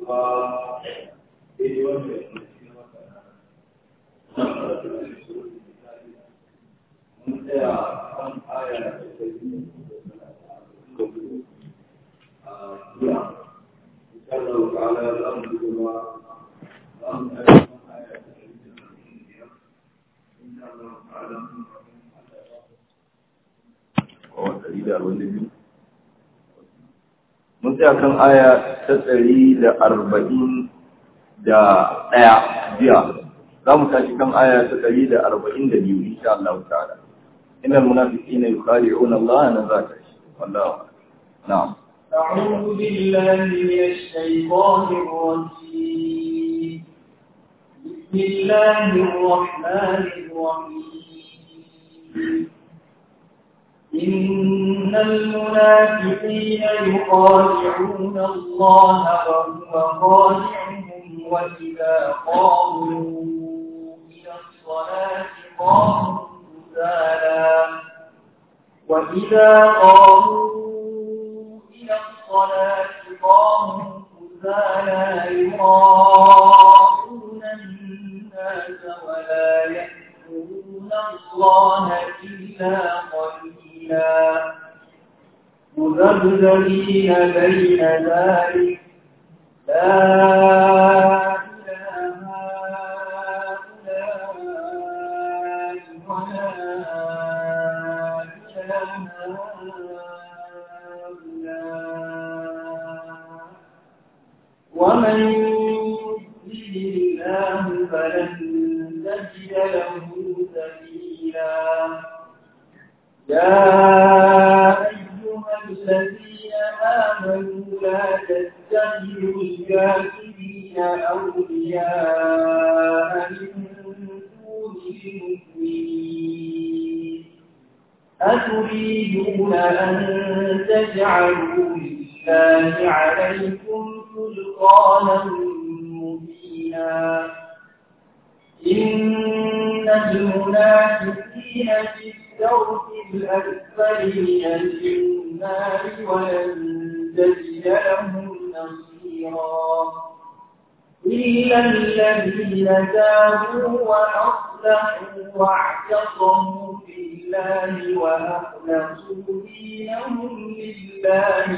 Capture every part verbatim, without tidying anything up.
mun tsaya kan aya ta ɗari da arba'in da ɗaya jiya, za mu tashi kan aya ta ɗari da arba'in da biyu insha Allah ta'ala. Innal munafiqina yukhadi'una Allah na zata shi wallahu na'am. أعوذ بالله من الشيطان الرجيم. بسم الله الرحمن الرحيم. إن المنافقين يخادعون الله وهو خادعهم وإذا قاموا إلى الصلاة قاموا كسالى وإذا قاموا إلى الصلاة قاموا كسالى يراءون الناس ولا يذكرون الله إلا قليلا مذبذبين بين ذلك لا إلى هؤلاء ولا إلى هؤلاء ومن يضلل الله فلن تجد له سبيلا يا أيها الذين آمنوا لا تتخذوا الكافرين أولياء من دون المؤمنين أتريدون أن تجعلوا لله عليكم سلطانا مبينا إن المنافقين في الدرك الأسفل من النار ولن تجد لهم نصيرا إلا الذين تابوا وأصلحوا واعتصموا بالله وأخلصوا دينهم لله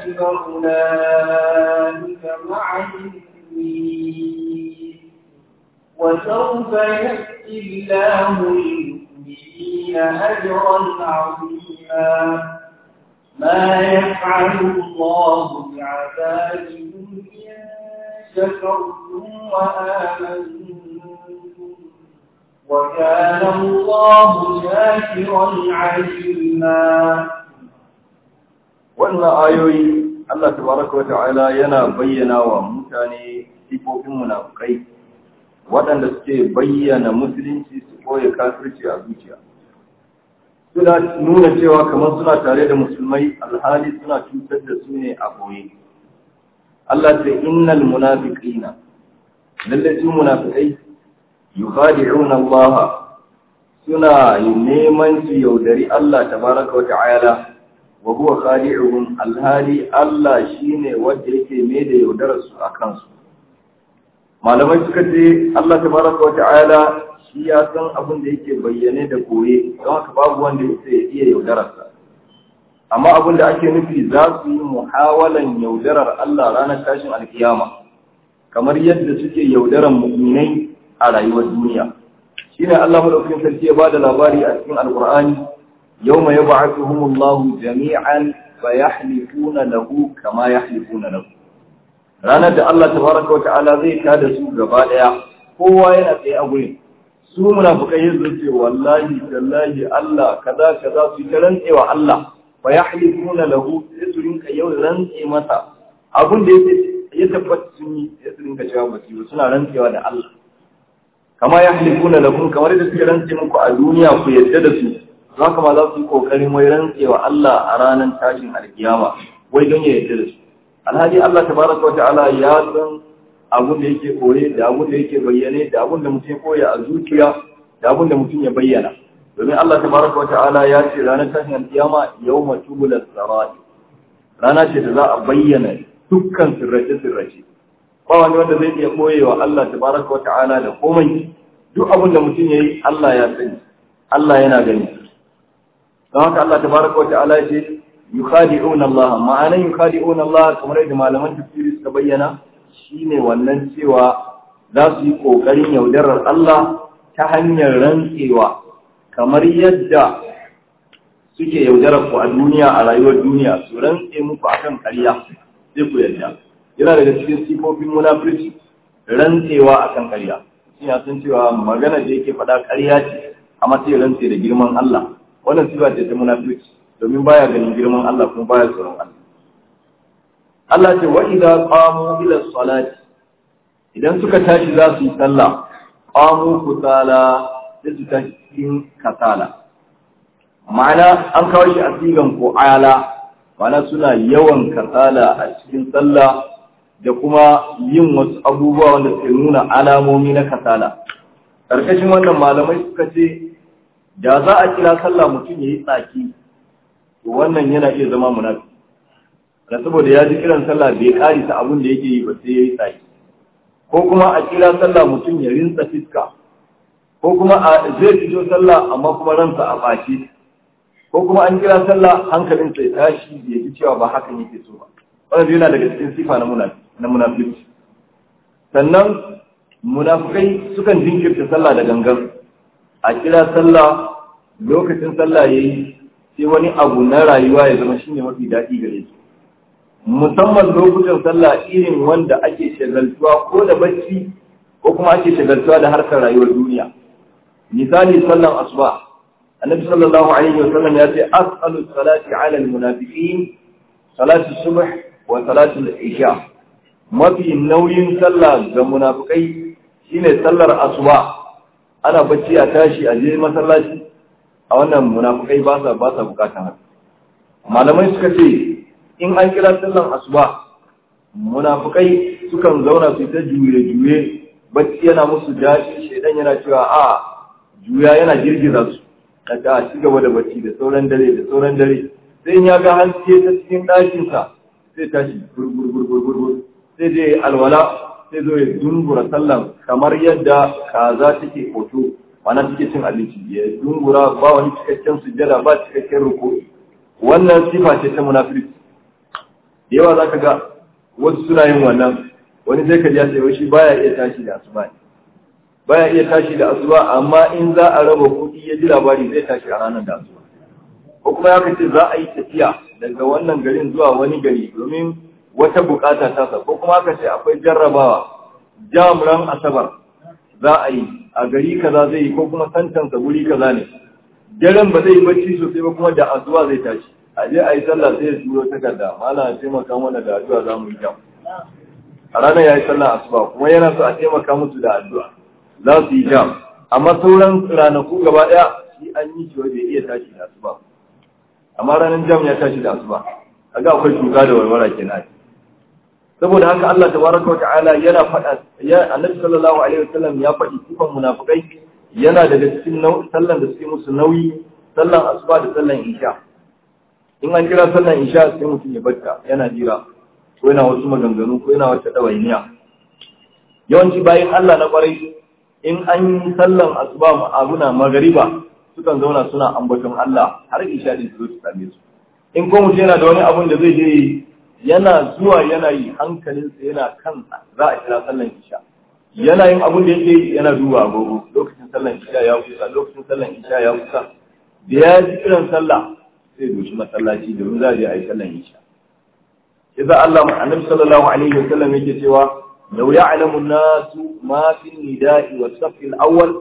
فأولئك مع المؤمنين وسوف يؤتي الله المؤمنين أجرا عظيما ما يفعل الله بعذابكم إن شكرتم وآمنتم وكان الله شاكرا عليما. wannan ayoyi Allah tabaraka wa ta'ala yana bayyana wa mutane sifofin munafikai waɗanda suke bayyana musulunci su koya kafirci a zuciya. Suna nuna cewa kamar suna tare da musulmai alhali suna cutar da su ne a boye. Allah ce innal munafiqina lalle su munafikai yukhadi'una Allah suna neman su yaudari Allah tabaraka wa ta'ala wa huwa khadi'uhum alhali Allah shine wanda yake mai da yaudarar su akan su. Malamai suka ce Allah tabaraka wa ta'ala shi ya san abin da yake bayyane da koye don haka babu wanda yake iya yaudararsa. Amma abin da ake nufi za su yi muhawalan yaudarar Allah ranar tashin alkiyama kamar yadda suke yaudarar mu'minai a rayuwar duniya. Shine Allah madaukakin sarki ya bada labari a cikin Alqur'ani yawma yab'athuhumullahu jami'an fayahlifuna lahu kama yahlifuna lahu. Ranar da Allah tabaraka wa ta'ala zai tada su gaba daya kowa yana tsaye a gurin su munafikai yanzu ce wallahi tallahi Allah kaza kaza su ta rantsewa Allah fa yahlifuna lahu sai su rinka yau rantse masa abin da yake ya tabbata sun yi sai su rinka cewa ba su suna rantsewa da Allah kama yahlifuna lakum kamar da suke rantse muku a duniya ku yadda da su haka ma za su yi kokarin wai rantsewa Allah a ranar tashin alkiyama wai don ya yadda da su. Alhaji Allah tabaraka wa ta'ala ya san abin da yake koye da abin da yake bayyane da abin da mutum ya koya a zuciya da abin da mutum ya bayyana. Domin Allah tabaraka wa ta'ala ya ce ranar tashin alkiyama yawma tubulas sarai. Rana ce da za a bayyana dukkan sirrace sirrace. ba wani wanda zai iya koyewa Allah tabaraka wa ta'ala da komai. Duk abin da mutum yayi Allah ya sani, Allah yana gani. Don haka Allah tabaraka wa ta'ala ya ce yukhadi'una Allah, ma'anan yukhadi'una Allah kamar yadda malaman tafsiri suka bayyana shine wannan cewa za su yi kokarin yaudarar Allah ta hanyar rantsewa kamar yadda suke yaudarar ku a duniya, a rayuwar duniya, su rantse muku akan ƙarya sai ku yarda. Yana daga cikin sifofin munafurci rantsewa akan ƙarya. Ina san cewa magana da yake faɗa ƙarya ce amma sai rantse da girman Allah. Wannan sifa ce ta munafurci domin baya ganin girman Allah kuma baya tsoron Allah. Allah ce wa idza qamu ila salati, idan suka tashi za su yi sallah, qamu kusala, sai su tashi cikin kasala. Ma'ana an kawo shi a sigan ala, ma'ana suna yawan kasala a cikin sallah da kuma yin wasu abubuwa wanda ke nuna alamomi na kasala. Karkashin wannan malamai suka ce da za a kira sallah mutum ya yi tsaki, to wannan yana iya zama munafiki. Da saboda ya ji kiran sallah bai karisa abin da yake yi ba sai ya yi tsaki. Ko kuma a kira sallah mutum ya rinsa fiska, ko kuma a zai fito sallah amma kuma ransa a ɓace, ko kuma an kira sallah hankalinsa ya tashi ya ji cewa ba hakan yake so ba. Wannan yana daga cikin sifa na munafiki. Sannan munafikai sukan jinkirta sallah da gangan. A kira sallah lokacin sallah yayi sai wani abu na rayuwa ya zama shine mafi daɗi gare su. Musamman lokutan sallah irin wanda ake shagaltuwa ko da bacci ko kuma ake shagaltuwa da harkar rayuwar duniya. Misali sallan asuba, annabi sallallahu alaihi wasallam ya ce as'alu salati ala almunafiqin salatu subh wa salatu al-isha. Mafi nauyin sallah ga munafikai shine sallar asuba. Ana bacci a tashi a je masallaci, a wannan munafikai ba sa ba sa bukatan haka. Malamai suka ce in an kira sallan asuba, munafikai sukan zauna su ta juye-juye, bacci yana musu daɗi, shedan yana cewa a juya yana girgiza su, daga a ci gaba da bacci da sauran dare da sauran dare, sai in ya ga haske ta cikin ɗakinsa sai tashi gurgurgurgurgur, sai je alwala, sai zo ya dungura sallan kamar yadda kaza take hoto, wana take cin abinci, ya dungura ba wani cikakken sujjada ba cikakken ruku. Wannan sifa ce ta munafiki. Da yawa za ka ga wasu suna yin wannan, wani sai ka ji ya ce shi baya iya tashi da asuba ne, baya iya tashi da asuba, amma in za a raba kuɗi ya ji labari zai tashi a ranar da asuba. Ko kuma ya ce za a yi tafiya daga wannan garin zuwa wani gari domin wata bukata ta sa, ko kuma aka ce akwai jarrabawa jam ran asabar za a yi a gari kaza zai yi, ko kuma santansa guri kaza ne, daren ba zai yi bacci sosai ba kuma da asuba zai tashi. A je a yi sallah sai ya turo takarda, mala a taimaka mana da addu'a za mu yi jam. A ranar ya yi sallah asuba kuma yana so a taimaka musu da addu'a za su yi jam, amma sauran ranaku gaba ɗaya shi an yi shi bai iya tashi da asuba, amma ranar jam ya tashi da asuba. Kaga akwai shuka da warwara kenan. Saboda haka Allah tabaraka wa ta'ala yana faɗa, ya annabi sallallahu alaihi wasallam ya faɗi sifan munafikai yana daga cikin sallan da suke musu nauyi, sallan asuba da sallan isha. In an kira sallan isha sai mutum ya barka yana jira ko yana wasu maganganu ko yana wata ɗawainiya. Yawanci bayan Allah na ƙwarai in an yi sallan asuba abuna magariba sukan zauna suna ambaton Allah har isha din su zo su same su. In ko mutum yana da wani abun da zai je yana zuwa yana yi hankalinsa yana kansa, za a kira sallan isha. Yana yin abun da yake yana duba agogo, lokacin sallan isha ya kusa, lokacin sallan isha ya kusa. Da ya ji kiran sallah sai doshi masallaci domin za a je a yi sallan isha. Iza Allah annabi sallallahu alaihi wa sallam yake cewa law ya'lamu an-nasu ma fi an-nida'i was-saff al-awwal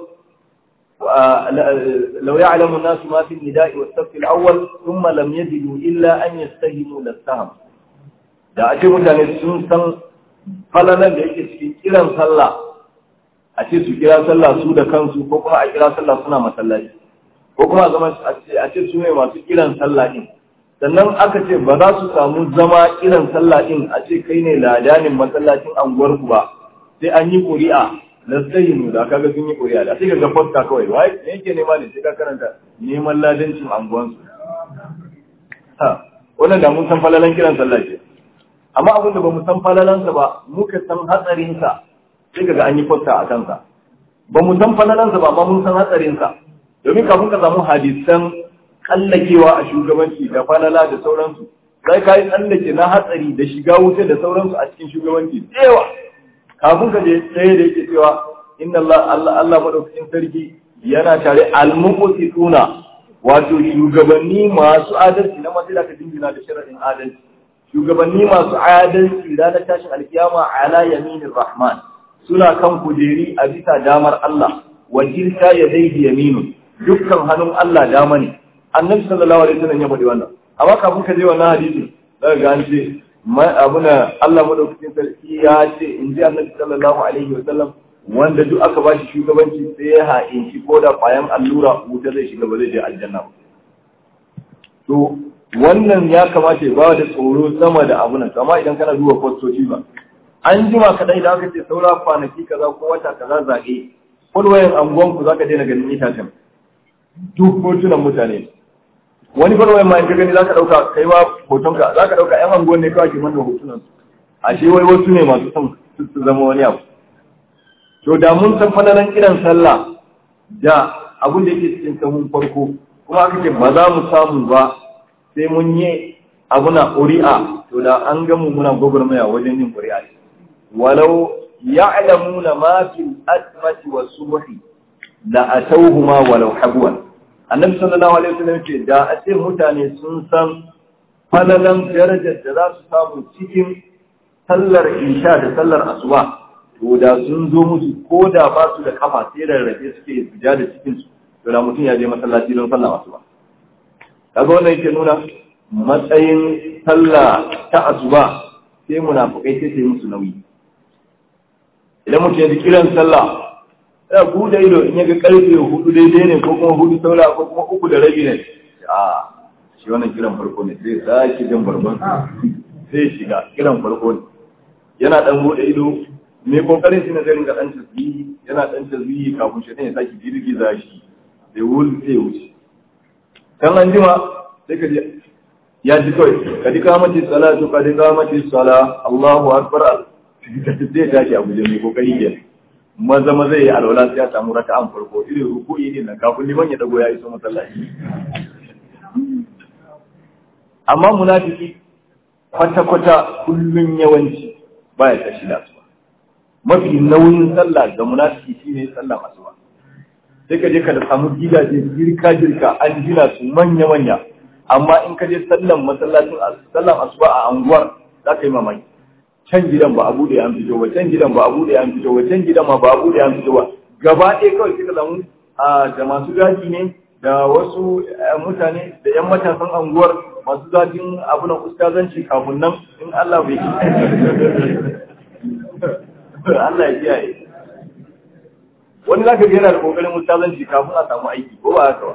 لو يعلم الناس ما في النداء والصف الأول ثم لم يجدوا إلا أن يستهموا للسهم. da ake mutane sun san falalan da yake cikin kiran sallah, a ce su kira sallah su da kansu ko kuma a kira sallah suna masallaci, ko kuma zama a ce su ne masu kiran sallah din, sannan aka ce ba za su samu zama kiran sallah din a ce kai ne ladanin masallacin anguwar ku ba, sai an yi ƙuri'a na sayin da kaga sun yi ƙuri'a da sai ka ga fosta kawai wai me yake nema ne sai ka karanta neman ladancin anguwansu. Ha wannan da mun san falalan kiran sallah ce, amma abin da ba mu san falalansa ba muka san hatsarinsa sai kaga an yi kwasta a kansa. Ba mu san falalansa ba amma mun san hatsarinsa, domin kafin ka samu hadisan tsallakewa a shugabanci da falala da sauransu sai ka yi tsallake na hatsari da shiga wuta da sauransu a cikin shugabanci tsewa kafin ka je tsaye da yake cewa inna Allah Allah Allah madaukakin sarki yana tare al-muqsituna wato shugabanni masu adalci na masu da ka dingina da sharadin adalci, shugabanni masu adalci ranar tashin alkiyama ala yaminir rahman suna kan kujeri a bisa damar Allah wa tilka yadayhi yaminun, dukkan hannun Allah dama ne. Annabi sallallahu alaihi wasallam ya faɗi wannan, amma kafin ka je wannan hadisi daga ga an ce abuna Allah madaukakin sarki ya ce in ji Annabi sallallahu alaihi wasallam wanda duk aka bashi shugabanci sai ya ha'inci ko da kwayan allura wuta zai shiga ba zai je aljanna ba. To wannan ya kamata ya ba da tsoro sama da abunan, amma idan kana duba kwastoci ba an jima kaɗai da aka ce saura kwanaki kaza ko wata kaza zaɓe kulwayen anguwanku za ka daina ganin itacen duk hotunan mutane. Wani falwayen ma in ka gani za ka ɗauka kai ma hotonka za ka ɗauka ‘yan anguwan ne kawai ke manna hotunan su, a shi wai wasu ne masu son su zama wani abu. To da mun san falalan kiran sallah da abin da yake cikin sahun farko kuma aka ce ba za mu samu ba sai mun yi abuna ƙuri'a, to da an gamu muna gwagwarmaya wajen yin ƙuri'a. Walau ya'lamuna ma fil asmati was subhi la atawhuma walau habwan. Annabi sallallahu alaihi wasallam ce da a ce mutane sun san falalan darajar da za su samu cikin sallar isha da sallar asuba, to da sun zo musu ko da ba su da kafa sai rarrafe suke fita da cikin su, to da mutum ya je masallaci don sallar asuba. Kaga wannan yake nuna matsayin sallah ta asuba sai munafikai sai sai musu nauyi. Idan mutum ya ji kiran sallah ya buɗe ido in yaga karfe hudu daidai ne ko kuma hudu saura ko kuma uku da rabi ne, a shi wannan kiran farko ne sai sake jin barban sai shiga kiran farko ne. Yana dan buɗe ido mai kokarin shi na zai ringa dan tasbihi, yana dan tasbihi kafin shi ne ya saki girgiza shi sai wul sai wuce. Kan an jima sai ka ji ya ji kawai ka dika mace salatu ka dika mace sala Allahu akbar zai tashi a guje mai kokari ke maza maza ya alwala sai ya samu raka'an farko irin ruku'i ne nan kafin liman ya dago ya iso masallaci. Amma munafiki kwata kwata kullun yawanci baya tashi da asuba. Mafi nauyin sallah ga munafiki shine sallar asuba. Sai ka je ka da samu gidaje girka girka an gina su manya manya, amma in ka je sallan masallacin sallan asuba a anguwar za ka yi mamaki. Can gidan ba a bude an fito ba, can gidan ba a bude an fito ba, can gidan ma ba a bude an fito ba. Gaba ɗaya kawai kika zamu da masu gaji ne da wasu mutane da ‘yan matasan anguwar masu zafin abunan ustazanci kafin nan in Allah bai Allah ya kiyaye. Wani za ka ga yana da kokarin ustazanci kafin a samu aiki ko ba haka ba.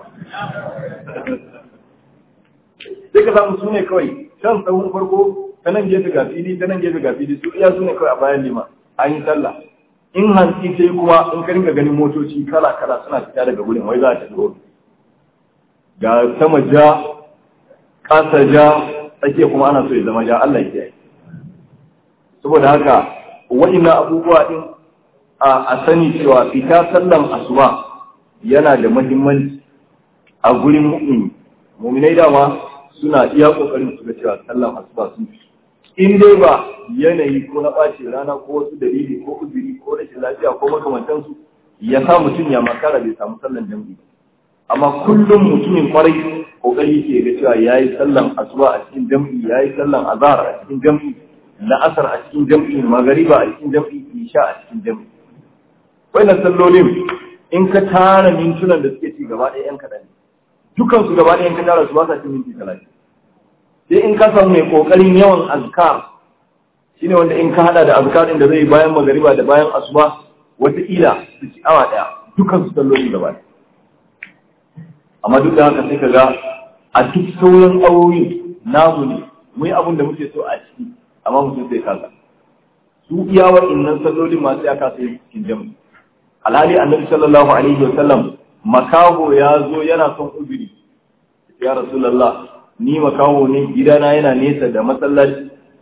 Sai ka samu su ne kawai can tsawon farko ta nan gefe ga fili ta nan gefe ga fili su iya su ne kawai a bayan lima an yi sallah. In hantsi sai kuma in ka rinka ganin motoci kala kala suna fita daga wurin wai za ta zo ga sama ja ƙasa ja tsakiya kuma ana so ya zama ja Allah ya kiyaye. Saboda haka wa'innan abubuwa din a sani cewa fita sallan asuba yana da muhimmanci a gurin mu'mini. Mu'minai dama suna iya kokarin su ga cewa sallan asuba sun fi. In dai ba yanayi ko na ɓace rana ko wasu dalili ko uzuri ko rashin lafiya ko makamantansu ya sa mutum ya makara bai samu sallan jam'i. Amma kullum mutumin kwarai kokari ke ga cewa yayi sallan asuba a cikin jam'i, yayi sallan azhar a cikin jam'i, la'asar a cikin jam'i, magariba a cikin jam'i, isha a cikin jam'i. Wannan sallolin in ka tara mintunan da suke ci gaba ɗaya yan kaɗan, dukan su gaba ɗaya in ka tara su ba sa cin minti talatin. Sai in ka samu mai kokarin yawan azkar shine wanda in ka hada da azkar din da zai bayan magariba da bayan asuba wataƙila su ci awa ɗaya dukan su sallolin gaba ɗaya. Amma duk da haka sai ka ga a duk sauran awoyi namu ne mu yi abin da muke so a ciki amma mutum sai kaza su iya wa'innan sallolin masu ya kasa yin cikin jami'i. Alhali annabi sallallahu alaihi wa sallam makaho ya zo yana son uzuri, ya rasulullah ni makaho ne gidana yana nesa da masallaci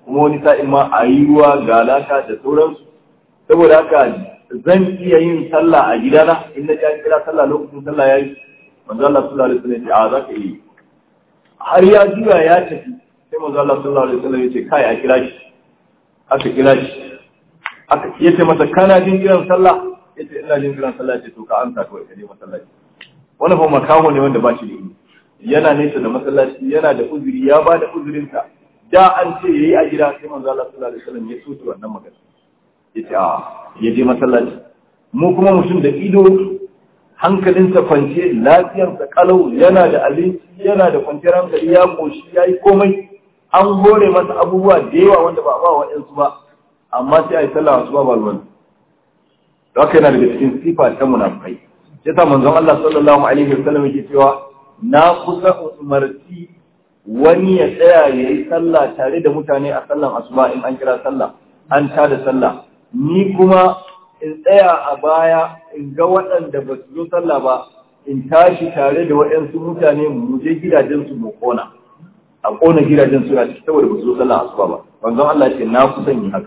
kuma wani sa'in ma a yi ruwa ga laka da sauransu. Saboda haka zan iya yin sallah a gidana in na ji an kira sallah lokacin sallah ya yi. Manzo Allah sallallahu alaihi wasallam ya ce a za ka yi. Har ya juya ya tafi sai manzo Allah sallallahu alaihi wasallam ya ce kai a kira shi. Aka kira shi. Aka yace masa kana jin kiran sallah? Yace ina jin kiran sallah. Ce to ka amsa kawai ka je masallaci. Wannan fa makaho ne wanda ba shi da ilimi. Yana nesa da masallaci, yana da uzuri, ya ba da uzurinsa. Da an ce yayi a gida sai manzo Allah sallallahu alaihi wasallam ya soke wannan magana. Yace a ya je masallaci. Mu kuma mutum da ido hankalinsa kwance, lafiyarsa kalau, yana da abinci, yana da kwanciyar hankali, ya koshi, ya yi komai. An hore masa abubuwa da yawa wanda ba a ba wa ƴansu ba, amma sai a yi sallah wasu ba ba ruwan. Da haka yana daga cikin sifa ta munafikai. Sai ta manzon Allah sallallahu alaihi wasallam yake cewa na kusa umarci wani ya tsaya ya yi sallah tare da mutane a sallan asuba in an kira sallah, an tada sallah. Ni kuma in tsaya a baya in ga waɗanda ba su zo sallah ba, in tashi tare da waɗansu mutane mu je gidajensu mu kona. A kona gidajen su a ciki saboda ba su zo sallah asuba ba. Manzon Allah ce na kusan yi haka.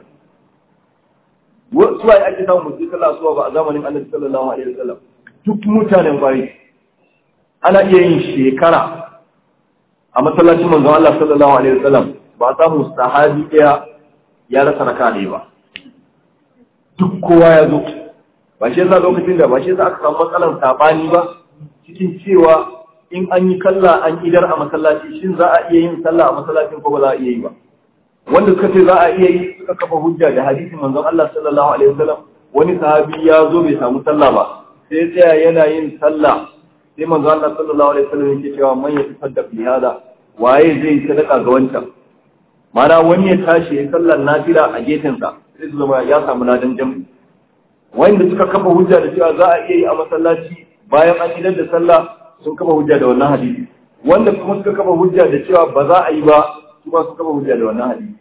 Suwaye ake samun musu sallah asuba ba a zamanin Annabi sallallahu alaihi wasallam. Duk mutanen kwari ana iya yin shekara a masallacin manzon Allah sallallahu alaihi wasallam ba a samu sahabi ɗaya ya rasa raka ne ba. Duk kowa ya zo. Ba shi yasa lokacin da ba shi yasa aka samu matsalar sabani ba cikin cewa in an yi kalla an idar a masallaci shin za a iya yin sallah a masallacin ko ba za a iya yi ba. Wanda suka ce za a iya yi suka kafa hujja da hadisin manzon Allah sallallahu alaihi wasallam. Wani sahabi ya zo bai samu sallah ba sai ya tsaya yana yin sallah sai manzon Allah sallallahu alaihi wasallam yake cewa man yatasaddaq bi hada waye zai sadaka ga wancan. Mana wani ya tashi ya sallar nafila a gefen sa sai su zama ya samu ladan jami'i. Wanda suka kafa hujja da cewa za a iya yi a masallaci bayan an idar da sallah sun kafa hujja da wannan hadisi. Wanda kuma suka kafa hujja da cewa ba za a yi ba su ma suka kafa hujja da wannan hadisi.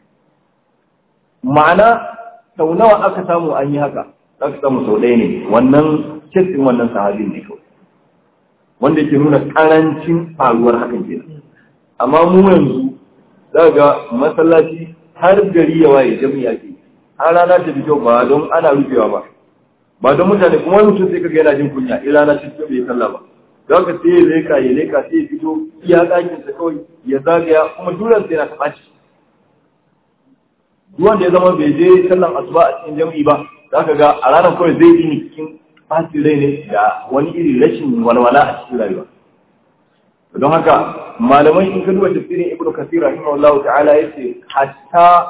Ma'ana sau nawa aka samu an yi haka, aka samu sau ɗaya ne, wannan cikin wannan sahabin ne kawai. Wanda ke nuna ƙarancin faruwar hakan ke. Amma mu yanzu za ga masallaci har gari ya waye jami'a ke, har rana ta fito ba don ana rufewa ba. Ba don mutane kuma wani mutum sai kaga yana jin kunya, in rana ta fito bai sallah ba. Za ka sai ya leka ya leka sai ya fito iya ɗakinsa kawai ya zagaya kuma duran sai na ta ɓaci. Duk wanda ya zama bai je sallan asuba a cikin jami'i ba, za ka ga a ranar kawai zai yi ni cikin ɓaci rai ne da wani iri rashin walwala a cikin rayuwa. Don haka malamai in ka duba tafsirin Ibn Kathir rahimahullahu ta'ala yace hatta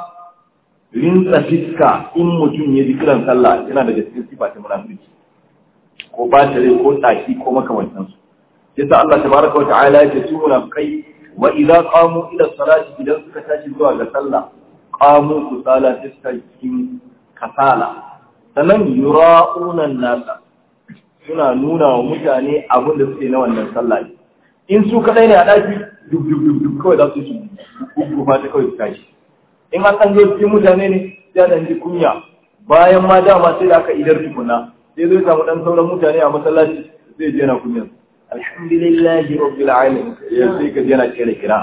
rinsa fiska in mutum ya ji kiran sallah yana daga cikin sifa ta munafiki ko ba ta rai ko tsaki ko makamantansu. Yasa Allah tabaraka wa ta'ala yake su munafikai wa idza qamu ila salati idan suka tashi zuwa ga sallah qamu kusala cikin kasala sannan yura'una nasa suna nuna wa mutane abin da suke na wannan sallah in su kadai ne a daki duk duk duk duk kawai za su yi gugufa ta kawai su tashi in an san zo cikin mutane ne ya dan ji kunya bayan ma dama sai da aka idar tukuna sai zai samu dan sauran mutane a masallaci zai je na kunya alhamdulillahi rabbil alamin ya sai ka je na kira kira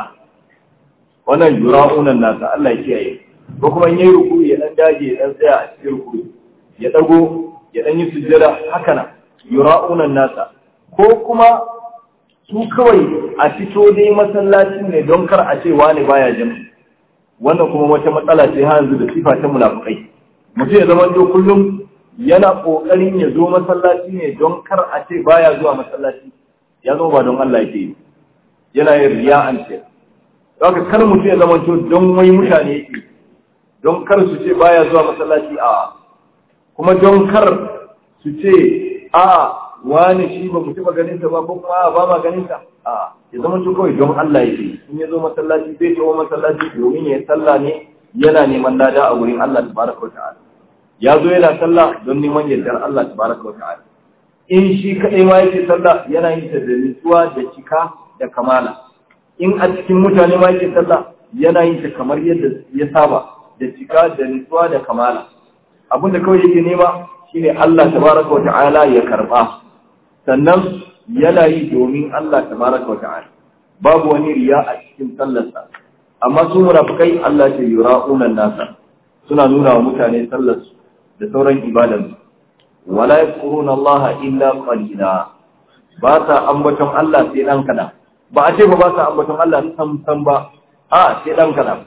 wannan yura'unan nasa Allah ya kiyaye ko kuma in yayi ruku ya dan dage ya dan tsaya a cikin ruku ya dago ya dan yi sujjada haka na yura'unan nasa ko kuma su kawai a fito dai masallacin ne don kar a ce wani baya jami'i wannan kuma wata matsala ce har yanzu da sifa ta munafikai mutum ya zama to kullum yana kokarin ya zo masallaci ne don kar a ce baya zuwa masallaci ya zo ba don Allah yake yana yin riya'an ce haka kar mutum ya zama to don wai mutane yake don kar su ce baya zuwa masallaci a kuma don kar su ce a wani shi ba mu taba ganin ta ba ko kuma ba ma ganin ta a ya zama to kawai don Allah yake in ya zo masallaci zai je masallaci domin ya sallah ne yana neman lada a wurin Allah tabaraka wa ta'ala ya zo yana sallah don neman yardar Allah tabaraka wa ta'ala in shi kadai ma yake sallah yana yin ta da nutsuwa da cika da kamala in a cikin mutane ma yake sallah yana yin ta kamar yadda ya saba da cika da nutsuwa da kamala abinda kawai yake nema shine Allah tabaraka wa ta'ala ya karba sannan yana yi domin Allah tabaraka wa ta'ala babu wani riya a cikin sallarsa amma su munafikai Allah ce yura'una nasa suna nuna wa mutane sallar da sauran ibadan wala yadhkuruna Allah illa qalila ba sa ambaton Allah sai dan kana ba a ce ba ba sa ambaton Allah sam sam ba a sai dan kana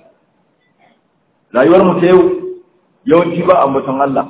rayuwar mu ta yau yawanci ba ambaton Allah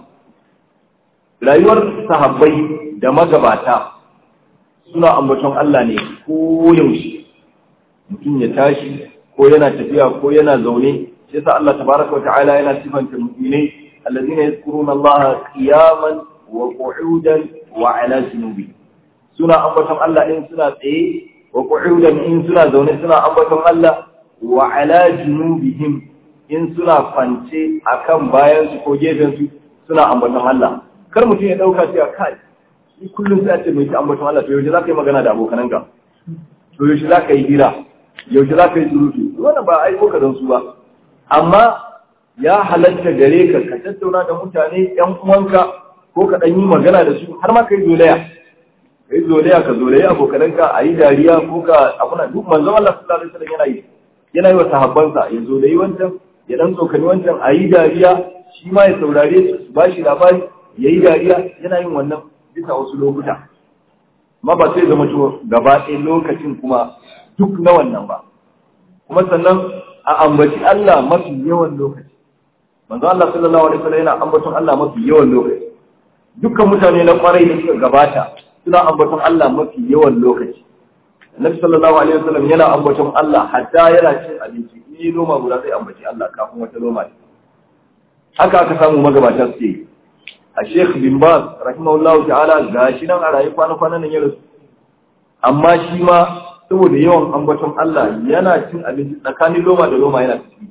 rayuwar sahabbai da magabata suna ambaton Allah ne ko yaushe mutum ya tashi ko yana tafiya ko yana zaune sai sa Allah tabaraka wata'ala yana sifanta mu'minai allazina yadhkuruna Allah qiyaman wa qu'udan wa 'ala junubi suna ambaton Allah in suna tsaye wa qu'udan in suna zaune suna ambaton Allah wa 'ala junubihim in suna kwance akan bayan su ko gefen su suna ambaton Allah kar mutum ya dauka cewa kai ni kullum sai a ce mai ambaton Allah to yaushe za ka yi magana da abokananka to yaushe za ka yi hira yaushe za ka yi surutu wannan ba aiko ka don su ba amma ya halatta gare ka ka tattauna da mutane yan uwanka ko ka dan yi magana da su har ma ka yi zolaya ka yi zolaya ka zolaya abokananka a yi dariya ko ka abuna duk manzon Allah sallallahu alaihi wasallam yana yi yana yi wa sahabbansa ya zolayi wancan ya dan tsokani wancan a yi dariya shi ma ya saurare su ba shi labari ya yi dariya yana yin wannan bisa wasu lokuta ma ba sai zama cewa gaba ɗaya lokacin kuma duk na wannan ba kuma sannan a ambaci Allah mafi yawan lokaci manzo Allah sallallahu alaihi wasallam yana ambaton Allah mafi yawan lokaci dukkan mutane na kwarai da suka gabata suna ambaton Allah mafi yawan lokaci Annabi sallallahu alaihi wasallam yana ambaton Allah hatta yana cin abinci ni noma guda zai ambaci Allah kafin wata noma haka aka samu magabata suke a Sheikh bin Baz rahimahullahu ta'ala gashi nan a rayu kwana-kwanan nan ya rasu amma shi ma saboda yawan ambaton Allah yana cin abinci tsakanin loma da loma yana ciki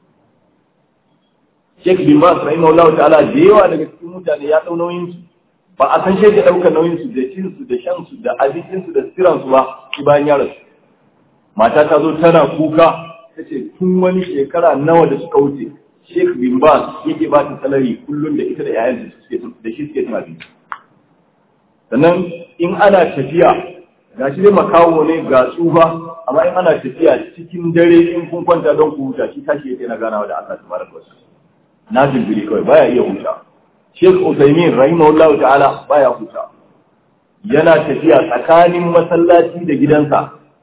Sheikh bin Baz rahimahullahu ta'ala da yawa daga cikin mutane ya dau nauyin su ba a san shi da daukar nauyin su da cin su da shan su da abincin su da siran su ba shi bayan ya rasu mata ta zo tana kuka tace tun wani shekara nawa da suka wuce Sheikh bin Baz yake ba ta salari kullum da ita da yayan su suke da shi suke tuna bi sannan in ana tafiya gashi dai makawo ne ga tsufa amma in ana tafiya cikin dare in kun kwanta don ku huta shi tashi yake na ganawa da Allah tabaraka wa ta'ala na jimbiri kawai baya iya huta Sheikh Uthaymeen rahimahullahu ta'ala baya huta yana tafiya tsakanin masallaci da gidansa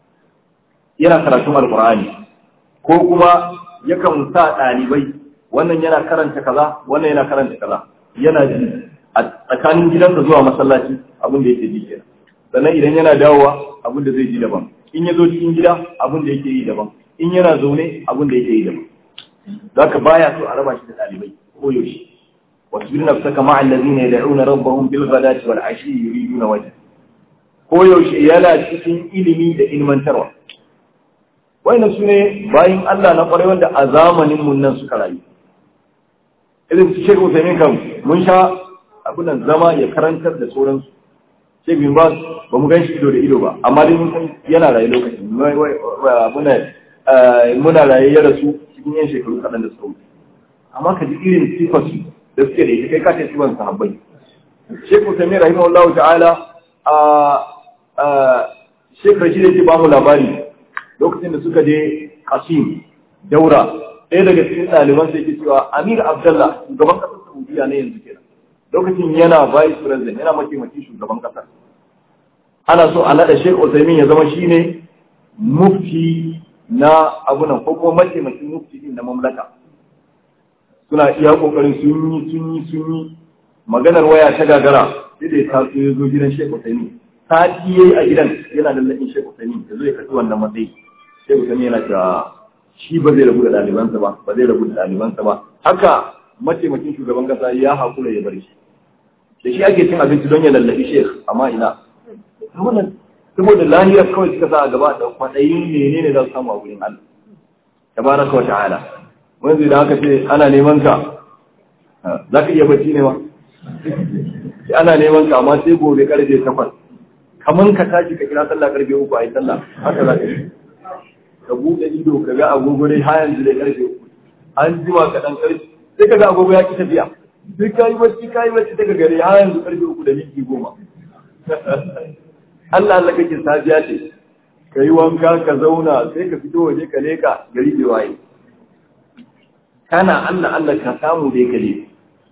yana karatun alqur'ani ko kuma yakan sa ɗalibai wannan yana karanta kaza wannan yana karanta kaza yana ji a tsakanin gidansa zuwa masallaci abin da yake ji kenan sannan idan yana dawowa abin da zai ji daban in ya zo cikin gida abin da yake yi daban in yana zaune abin da yake yi daban zaka baya so a raba shi da ɗalibai ko yaushe wasbir nafsaka ma'a allazina yad'una rabbahum bil ghadati wal ashi yuriduna wajha ko yaushe yana cikin ilimi da ilmantarwa wannan sune bayin Allah na kwarai wanda a zamanin mun nan suka rayu irin su Sheikh Uthaymeen kan mun sha abunan zama ya karantar da sauransu Sheikh bin Baz ba mu gan shi ido da ido ba amma dai mun san yana rayu lokacin muna muna rayu ya rasu cikin yan shekaru kaɗan da suka wuce amma ka ji irin sifar su da suke da ita kai ka ce sifar sahabbai Sheikh Uthaymeen rahimahullahu ta'ala a Sheikh Rashid yake ba mu labari lokacin da suka je Qasim Daura ɗaya daga cikin ɗaliban sai ke cewa Amir Abdullah shugaban ƙasar Saudiya ne yanzu kenan lokacin yana vice president yana mataimakin shugaban ƙasar ana so a naɗa Sheikh Uthaymeen ya zama shine mufti na abunan ko kuma mataimakin mufti din na mamlaka suna iya kokarin sun yi sun yi sun yi maganar waya ta gagara sai da ya taso ya zo gidan Sheikh Uthaymeen sati yayi a gidan yana da lallin Sheikh Uthaymeen ya zo ya karɓi wannan matsayi Sheikh Uthaymeen yana cewa shi ba zai rabu da ɗalibansa ba ba zai rabu da ɗalibansa ba haka mataimakin shugaban kasa ya haƙura ya bar shi da shi ake cin abinci don ya lallabi Sheikh amma ina wannan saboda lahiyar kawai suka sa a gaba da kwaɗayin menene za su samu a wurin Allah tabaraka wa ta'ala wanzu da haka ce ana neman ka za ka iya bacci ne ma ana neman ka amma sai gobe karfe takwas kamar ka tashi ka kira sallah karfe uku a yi sallah haka za ka yi ka buɗe ido ka ga agogo dai har yanzu dai karfe uku an jima ka ɗan karfe sai ka ga agogo ya ki tafiya sai ka yi bacci ka yi bacci daga gare har yanzu karfe uku da minti goma Allah Allah kake safiya ce ka yi wanka ka zauna sai ka fito waje ka leka gari bai waye kana Allah Allah ka samu dai ka leka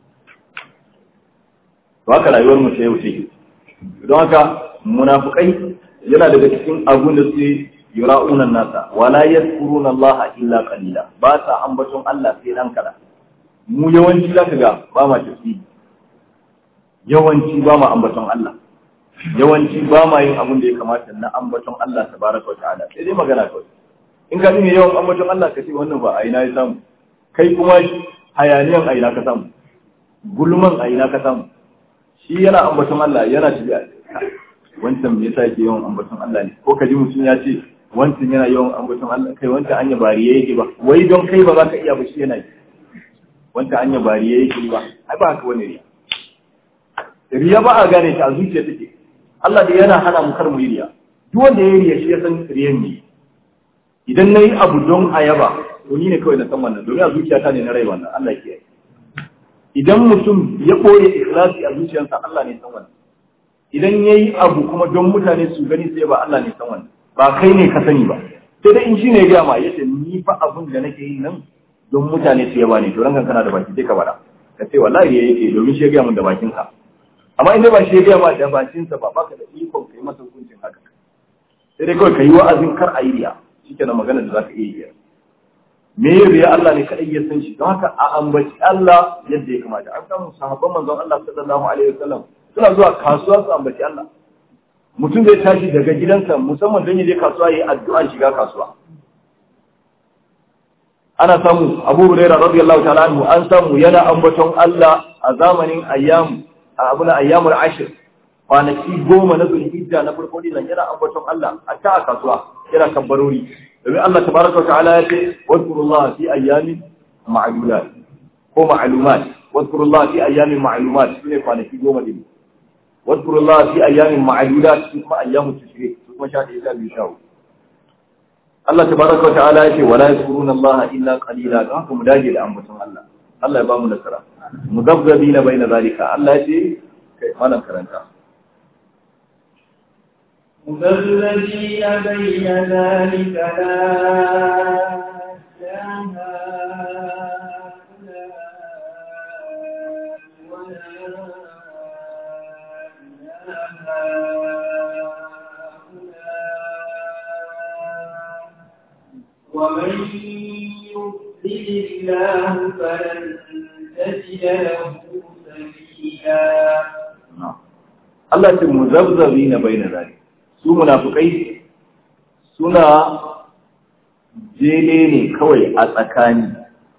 to haka rayuwar mu ta yau ce don haka munafikai yana daga cikin abun da suke yura'una nasa wala yadhkuruna Allah illa qalila ba sa ambaton Allah sai dan kada mu yawanci zaka ga ba ma tafi yawanci ba ma ambaton Allah yawanci ba ma yin abun da ya kamata na ambaton Allah tabaraka wa ta'ala sai dai magana kawai in ka dinga yawan ambaton Allah ka ce wannan ba a ina ya samu kai kuma hayaniyan a ina ka samu gulman a ina ka samu shi yana ambaton Allah yana tafiya wancan me yasa yake yawan ambaton Allah ne ko kaji mutum ya ce wancan yana yawan ambaton Allah kai wancan anya bariye yake ba wai don kai ba za ka iya ba shi yana yi wancan anya bariye yake ba ai ba haka wani riya riya ba a gane ta a zuciya take Allah da yana hana mu kar mu yi riya duk wanda ya riya shi ya san riyan ne idan nayi abu don ayaba to ni ne kawai na san wannan domin a zuciyata ne na rai wannan Allah ke yi idan mutum ya koye ikhlasi a zuciyarsa Allah ne san wannan idan yayi abu kuma don mutane su gani sai ba Allah ne san wannan ba kai ne ka sani ba sai dai in shi ne ya ma yace ni fa abun da nake yi nan don mutane su yaba ne to ranka kana da baki sai ka bada ka ce wallahi ya yake domin shi ya ga mun da bakin ka amma in dai ba shi ya ga ma da bakin sa ba baka da ikon kai masa hukuncin haka sai dai kawai kai wa'azin kar a yi riya shikenan magana da zaka iya yi me riya Allah ne kadai ya san shi don haka a ambaci Allah yadda ya kamata an samu sahabban manzon Allah sallallahu alaihi wasallam suna zuwa kasuwa su ambaci Allah mutum zai tashi daga gidansa musamman don yaje kasuwa yayi addu'a shiga kasuwa ana samu Abu Hurairah radiyallahu ta'ala anhu an samu yana ambaton Allah a zamanin ayyam abuna ayyamul ashr kwanaki goma na Zulhijja na farko din yana ambaton Allah a ta kasuwa yana kabbarori domin Allah tabaraka wa ta'ala ya ce wadkurullaha fi ayyamin ma'lumat ko ma'lumat wadkurullaha fi ayyamin ma'lumat sune kwanaki goma din wadkurullaha fi ayyamin ma'lumat kuma ayyamut tashrik kuma sha ɗaya biyu sha Allah tabaraka wa ta'ala ya ce wala yadhkuruna Allah illa qalila don haka mu dage da ambaton Allah Allah ya ba mu nasara mudabzabina baina zalika Allah ya ce kai malam karanta مذبذبين بين ذلك لا إله هؤلاء ولا إله هؤلاء ومن يضلل الله فلن تجد له سبيلا. الله مذبذبين بين ذلك su munafukai suna jele ne kawai a tsakani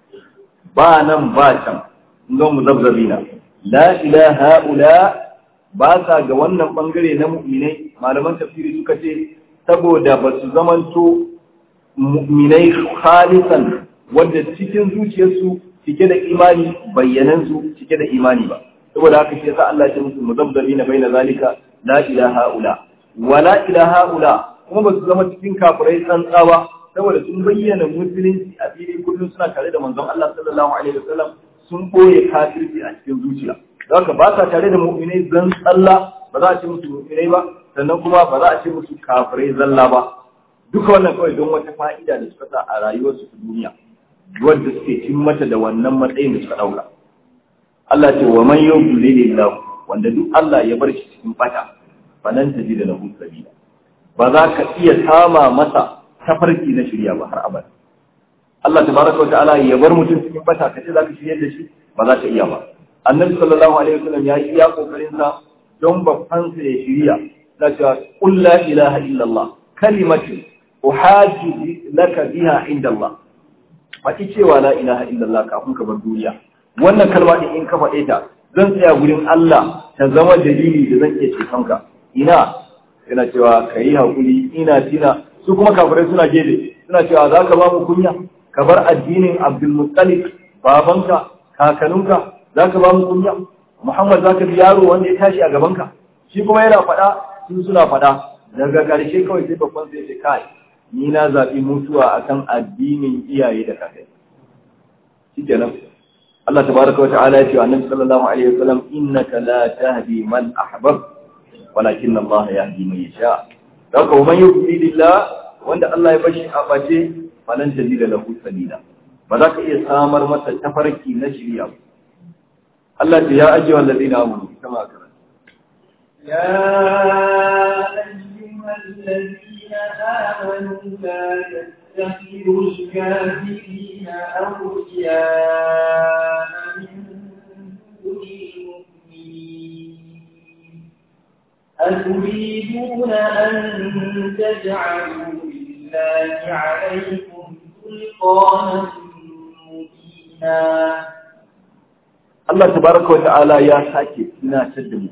ba nan ba can don mu zabzabina la ilaha ula ba sa ga wannan bangare na mu'minai malaman tafsiri suka ce saboda ba su zamanto mu'minai khalisan wanda cikin zuciyarsu cike da imani bayyanansu cike da imani ba saboda haka shi yasa Allah ya ce musu muzabzabina baina zalika la ilaha ula wala ilaha ula kuma ba su zama cikin kafirai tsantsa ba saboda sun bayyana musulunci a fili kullum suna tare da manzon Allah sallallahu alaihi wasallam sun boye kafirci a cikin zuciya haka ba sa tare da mu'minai zan tsalla ba za a ce musu mu'minai ba sannan kuma ba za a ce musu kafirai zalla ba duka wannan kawai don wata fa'ida da suka sa a rayuwarsu ta duniya wanda suke cin mata da wannan matsayin da suka dauka Allah ce wa man yudlilillahu wanda duk Allah ya bar shi cikin fata falan ta ji da lahu sabila ba za ka iya sama masa tafarki na shirya ba har abada Allah tabaraka wata'ala ya bar mutum cikin bata ka ce za ka shirya da shi ba za ka iya ba annabi sallallahu alaihi wasallam ya yi iya kokarin sa don babban sa ya shirya da cewa qul la ilaha illallah kalimatu uhajju laka biha inda Allah faɗi cewa la ilaha illallah kafin ka bar duniya wannan kalma din in ka faɗe ta zan tsaya gurin Allah ta zama dalili da zan iya ceton ka ina yana cewa ka yi haƙuri ina tina su kuma kafirai suna gede suna cewa za ka ba mu kunya ka bar addinin abdulmuttalib babanka kakanninka za ka ba mu kunya muhammad za ka bi yaro wanda ya tashi a gabanka shi kuma yana faɗa su suna faɗa daga ƙarshe kawai sai babban sai ce kai ni na zaɓi mutuwa akan addinin iyaye da kakai shi kenan Allah tabaraka wa ta'ala ya ce wa annabi sallallahu alaihi wasallam innaka la tahdi man ahbabta walakin Allah yahdi man yasha daga wa man yudlilillah wanda Allah ya bashi a bace falan tajida lahu sabila ba za ka iya samar masa tafarki na shari'a. Allah ya ajiye wallazina amanu kama kana يا أيها الذين آمنوا لا تتخذوا الكافرين أولياء من دون المؤمنين أتريدون أن تجعلوا لله عليكم سلطانا مبينا. Allah tabaraka wa ta'ala ya sake tunatar da mu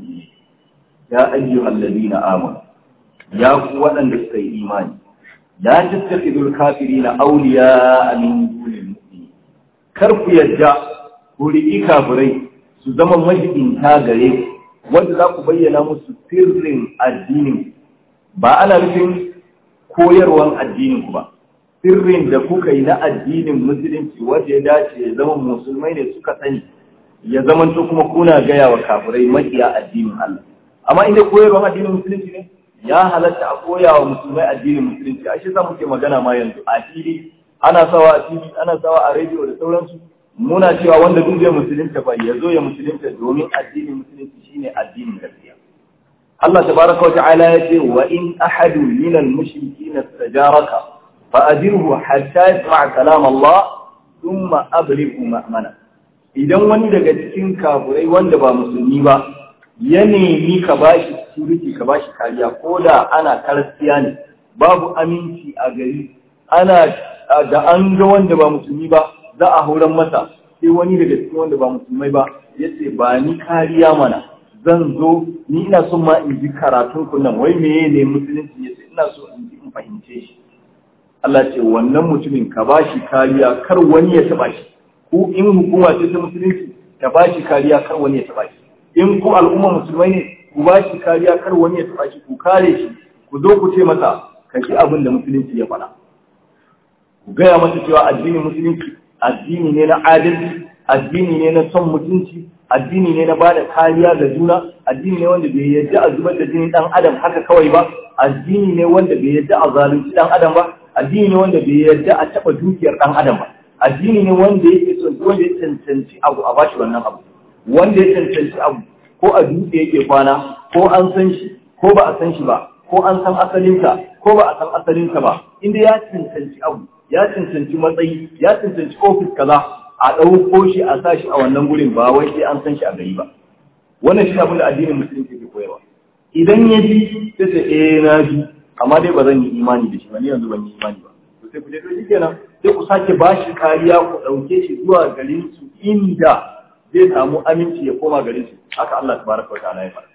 ya ayyuhal ladina amanu ya ku waɗanda suka yi imani la tattakhidul kafirina awliya min dunil mu'minin kar ku yadda ku riƙi kafirai su zama majibinta gare ku wanda za ku bayyana musu sirrin addinin ba ana nufin koyarwan addinin ku ba sirrin da kuka yi na addinin musulunci wanda ya dace ya zama musulmai ne suka sani ya zamanto kuma kuna gaya wa kafirai makiya addinin Allah. Amma inda koyarwar addinin musulunci ne ya halatta a koya wa musulmai addinin musulunci. A shi sa muke magana ma yanzu a fili ana sawa a fili ana sawa a rediyo da sauransu muna cewa wanda duk zai musulunta ba ya zo ya musulunta domin addinin musulunci shine addinin gaskiya. Allah tabaraka wa ta'ala ya ce wa in ahadu minal mushrikeena istajaraka fa ajirhu hatta yasma' kalam Allah thumma ablighu ma'mana. Idan wani daga cikin kafirai wanda ba musulmi ba ya nemi ka bashi security ka bashi kariya ko da ana karsiya ne babu aminci a gari ana da an ga wanda ba musulmi ba za a horon masa sai wani daga cikin wanda ba musulmai ba yace ba ni kariya mana zan zo ni ina son ma in ji karatun ku nan wai meye ne musulunci yace ina so in ji in fahimce shi Allah ce wannan mutumin ka bashi kariya kar wani ya taba shi ku in hukuma ce ta musulunci ta bashi kariya kar wani ya taba shi in ku al'umma musulmai ne ku bashi kariya kar wani ya taba shi ku kare shi ku zo ku ce masa ka ji abin da musulunci ya faɗa ku gaya masa cewa addinin musulunci addini ne na adalci addini ne na son mutunci addini ne na ba da kariya ga juna addini ne wanda bai yadda a zubar da jini dan adam haka kawai ba addini ne wanda bai yadda a zalunci dan adam ba addini ne wanda bai yadda a taba dukiyar dan adam ba addini ne wanda yake son wanda ya cancanci abu a bashi wannan abu wanda ya cancanci abu ko a dutse yake kwana ko an san shi ko ba a san shi ba ko an san asalinsa ko ba a san asalinsa ba inda ya cancanci abu ya cancanci matsayi ya cancanci ofis kaza a ɗauko shi a sa shi a wannan gurin ba wai sai an san shi a gari ba wannan shi abin da addinin musulunci ke koyarwa idan ya ji sai sai eh na ji amma dai ba zan yi imani da shi ba ni yanzu ban yi imani ba to sai ku je to shikenan sai ku sake ba shi kariya ku ɗauke shi zuwa garin su inda zai samu aminci ya koma garin su haka Allah tabaraka wa ta'ala ya faɗa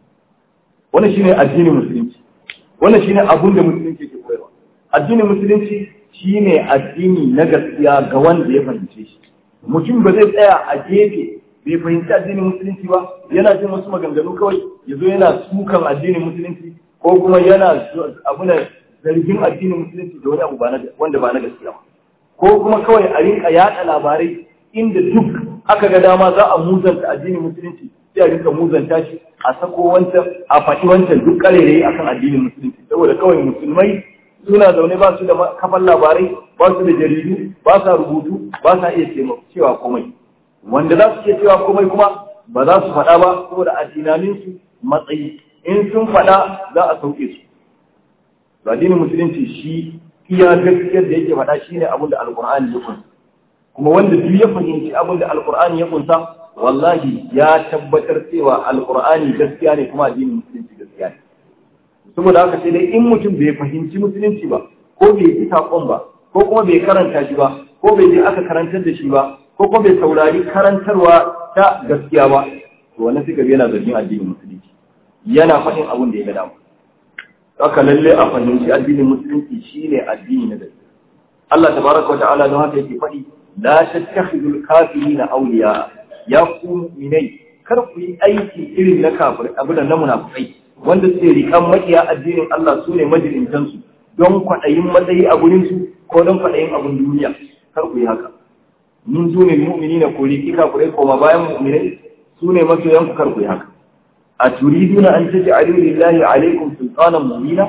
wannan shine addinin musulunci wannan shine abin da musulunci ke koyarwa addinin musulunci shine addini na gaskiya ga wanda ya fahimce shi mutum ba zai tsaya a gefe bai fahimci addinin musulunci ba yana jin wasu maganganu kawai ya zo yana sukan addinin musulunci ko kuma yana abuna zargin addinin musulunci da wani abu wanda ba na gaskiya ba ko kuma kawai a rinka yaɗa labarai inda duk aka ga dama za a muzanta addinin musulunci sai a rinka muzanta shi a sako wancan a faɗi wancan duk ƙarerayi akan addinin musulunci saboda kawai musulmai suna zaune ba su da kafan labarai ba su da jaridu ba sa rubutu ba sa iya cewa komai wanda za su iya cewa komai kuma ba za su faɗa ba saboda a tunaninsu matsayi in sun faɗa za a sauke su addinin musulunci shi iya gaskiyar da yake faɗa shine abin da alkur'ani ya kunsa kuma wanda duk ya fahimci abin da alkur'ani ya kunsa wallahi ya tabbatar cewa alkur'ani gaskiya ne kuma addinin musulunci gaskiya ne saboda haka sai dai in mutum bai fahimci musulunci ba ko bai ji saƙon ba ko kuma bai karanta shi ba ko bai je aka karantar da shi ba ko kuma bai saurari karantarwa ta gaskiya ba to wannan sai kaga yana zargin addinin musulunci yana faɗin abin da ya ga dama haka lalle a fahimci addinin musulunci shine addini na gaskiya Allah tabaraka wa ta'ala don haka yake faɗi la tattakhidul kafirina awliya ya ku mu'minai kar ku yi aiki irin na kafirai abu da na munafikai wanda suke rikan makiya addinin Allah su ne majalintansu don kwaɗayin matsayi a gurinsu ko don kwaɗayin abin duniya kar ku yi haka min dune mu'mini na ko riki kafirai koma bayan mu'minai su ne masoyan ku kar ku yi haka a turiduna an taj'alu lillahi alaikum sultanan mu'mina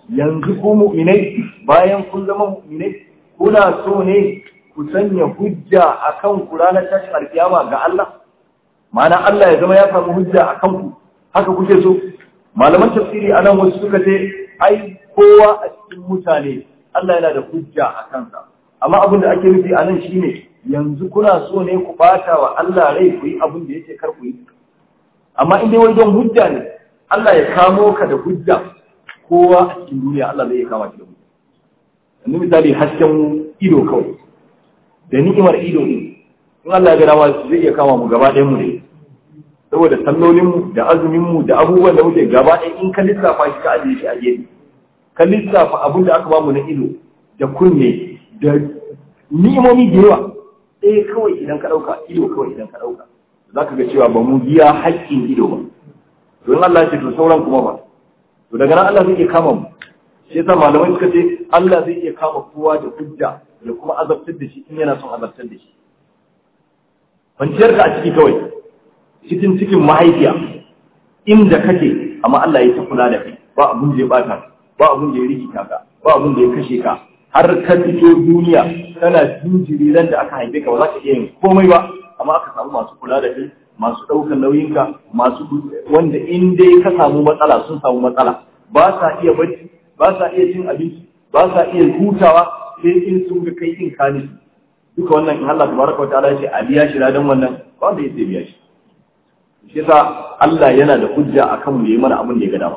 yanzu ku mu'minai bayan kun zama mu'minai kuna so ne ku sanya hujja akan ku ranar tashin alkiyama ga Allah ma'ana Allah ya zama ya samu hujja akan ku haka kuke so malaman tafsiri anan wasu suka ce ai kowa a cikin mutane Allah yana da hujja a kansa amma abin da ake nufi anan shine yanzu kuna so ne ku bata wa Allah rai ku yi abin da yake kar ku yi amma in dai wai don hujja ne Allah ya kamo ka da hujja kowa a cikin duniya Allah zai kama shi da hujja yanzu misali hasken ido kawai da ni'imar ido ne in Allah ya ga dama zai iya kama mu gaba ɗayan mu ne saboda sallolin mu da azumin mu da abubuwan da muke gaba ɗaya in ka lissafa shi ka ajiye shi a gefe ka lissafa abin da aka bamu na ido da kunne da ni'imomi da yawa ɗaya kawai idan ka ɗauka ido kawai idan ka ɗauka za ka ga cewa ba mu biya haƙƙin ido ba don Allah ya ce to sauran kuma ba to daga nan Allah zai iya kama mu shi yasa malamai suka ce Allah zai iya kama kowa da hujja da kuma azabtar da shi in yana son azabtar da shi kwanciyar ka a ciki kawai cikin cikin mahaifiya inda kake amma Allah ya ta kula da kai ba abun da ya bata ba abun da ya rikita ka ba abun da ya kashe ka har ka fito duniya kana jinjiri ran da aka haife ka ba za ka iya yin komai ba amma aka samu masu kula da kai masu ɗaukar nauyinka masu wanda in dai ka samu matsala sun samu matsala ba sa iya bacci ba sa iya cin abinci ba sa iya hutawa sai in sun ga kai in kani duka wannan in Allah tabaraka wa ta'ala ya ce a biya shi ladan wannan ba wanda ya sai biya shi shi yasa Allah yana da hujja akan mu yi mana abin da ya ga dama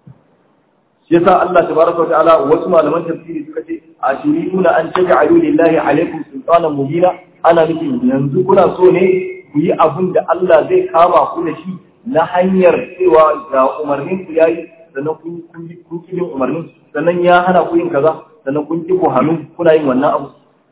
shi yasa Allah tabaraka wa ta'ala wasu malaman tafsiri suka ce ashiruna an taj'alu lillahi alaykum sultanan mubina ana nufin yanzu kuna so ne ku yi abin da Allah zai kama ku da shi na hanyar cewa ga umarnin ku yayi sannan kun kun kun bin umarnin sannan ya hana ku yin kaza sannan kun ki ku hannu kuna yin wannan abu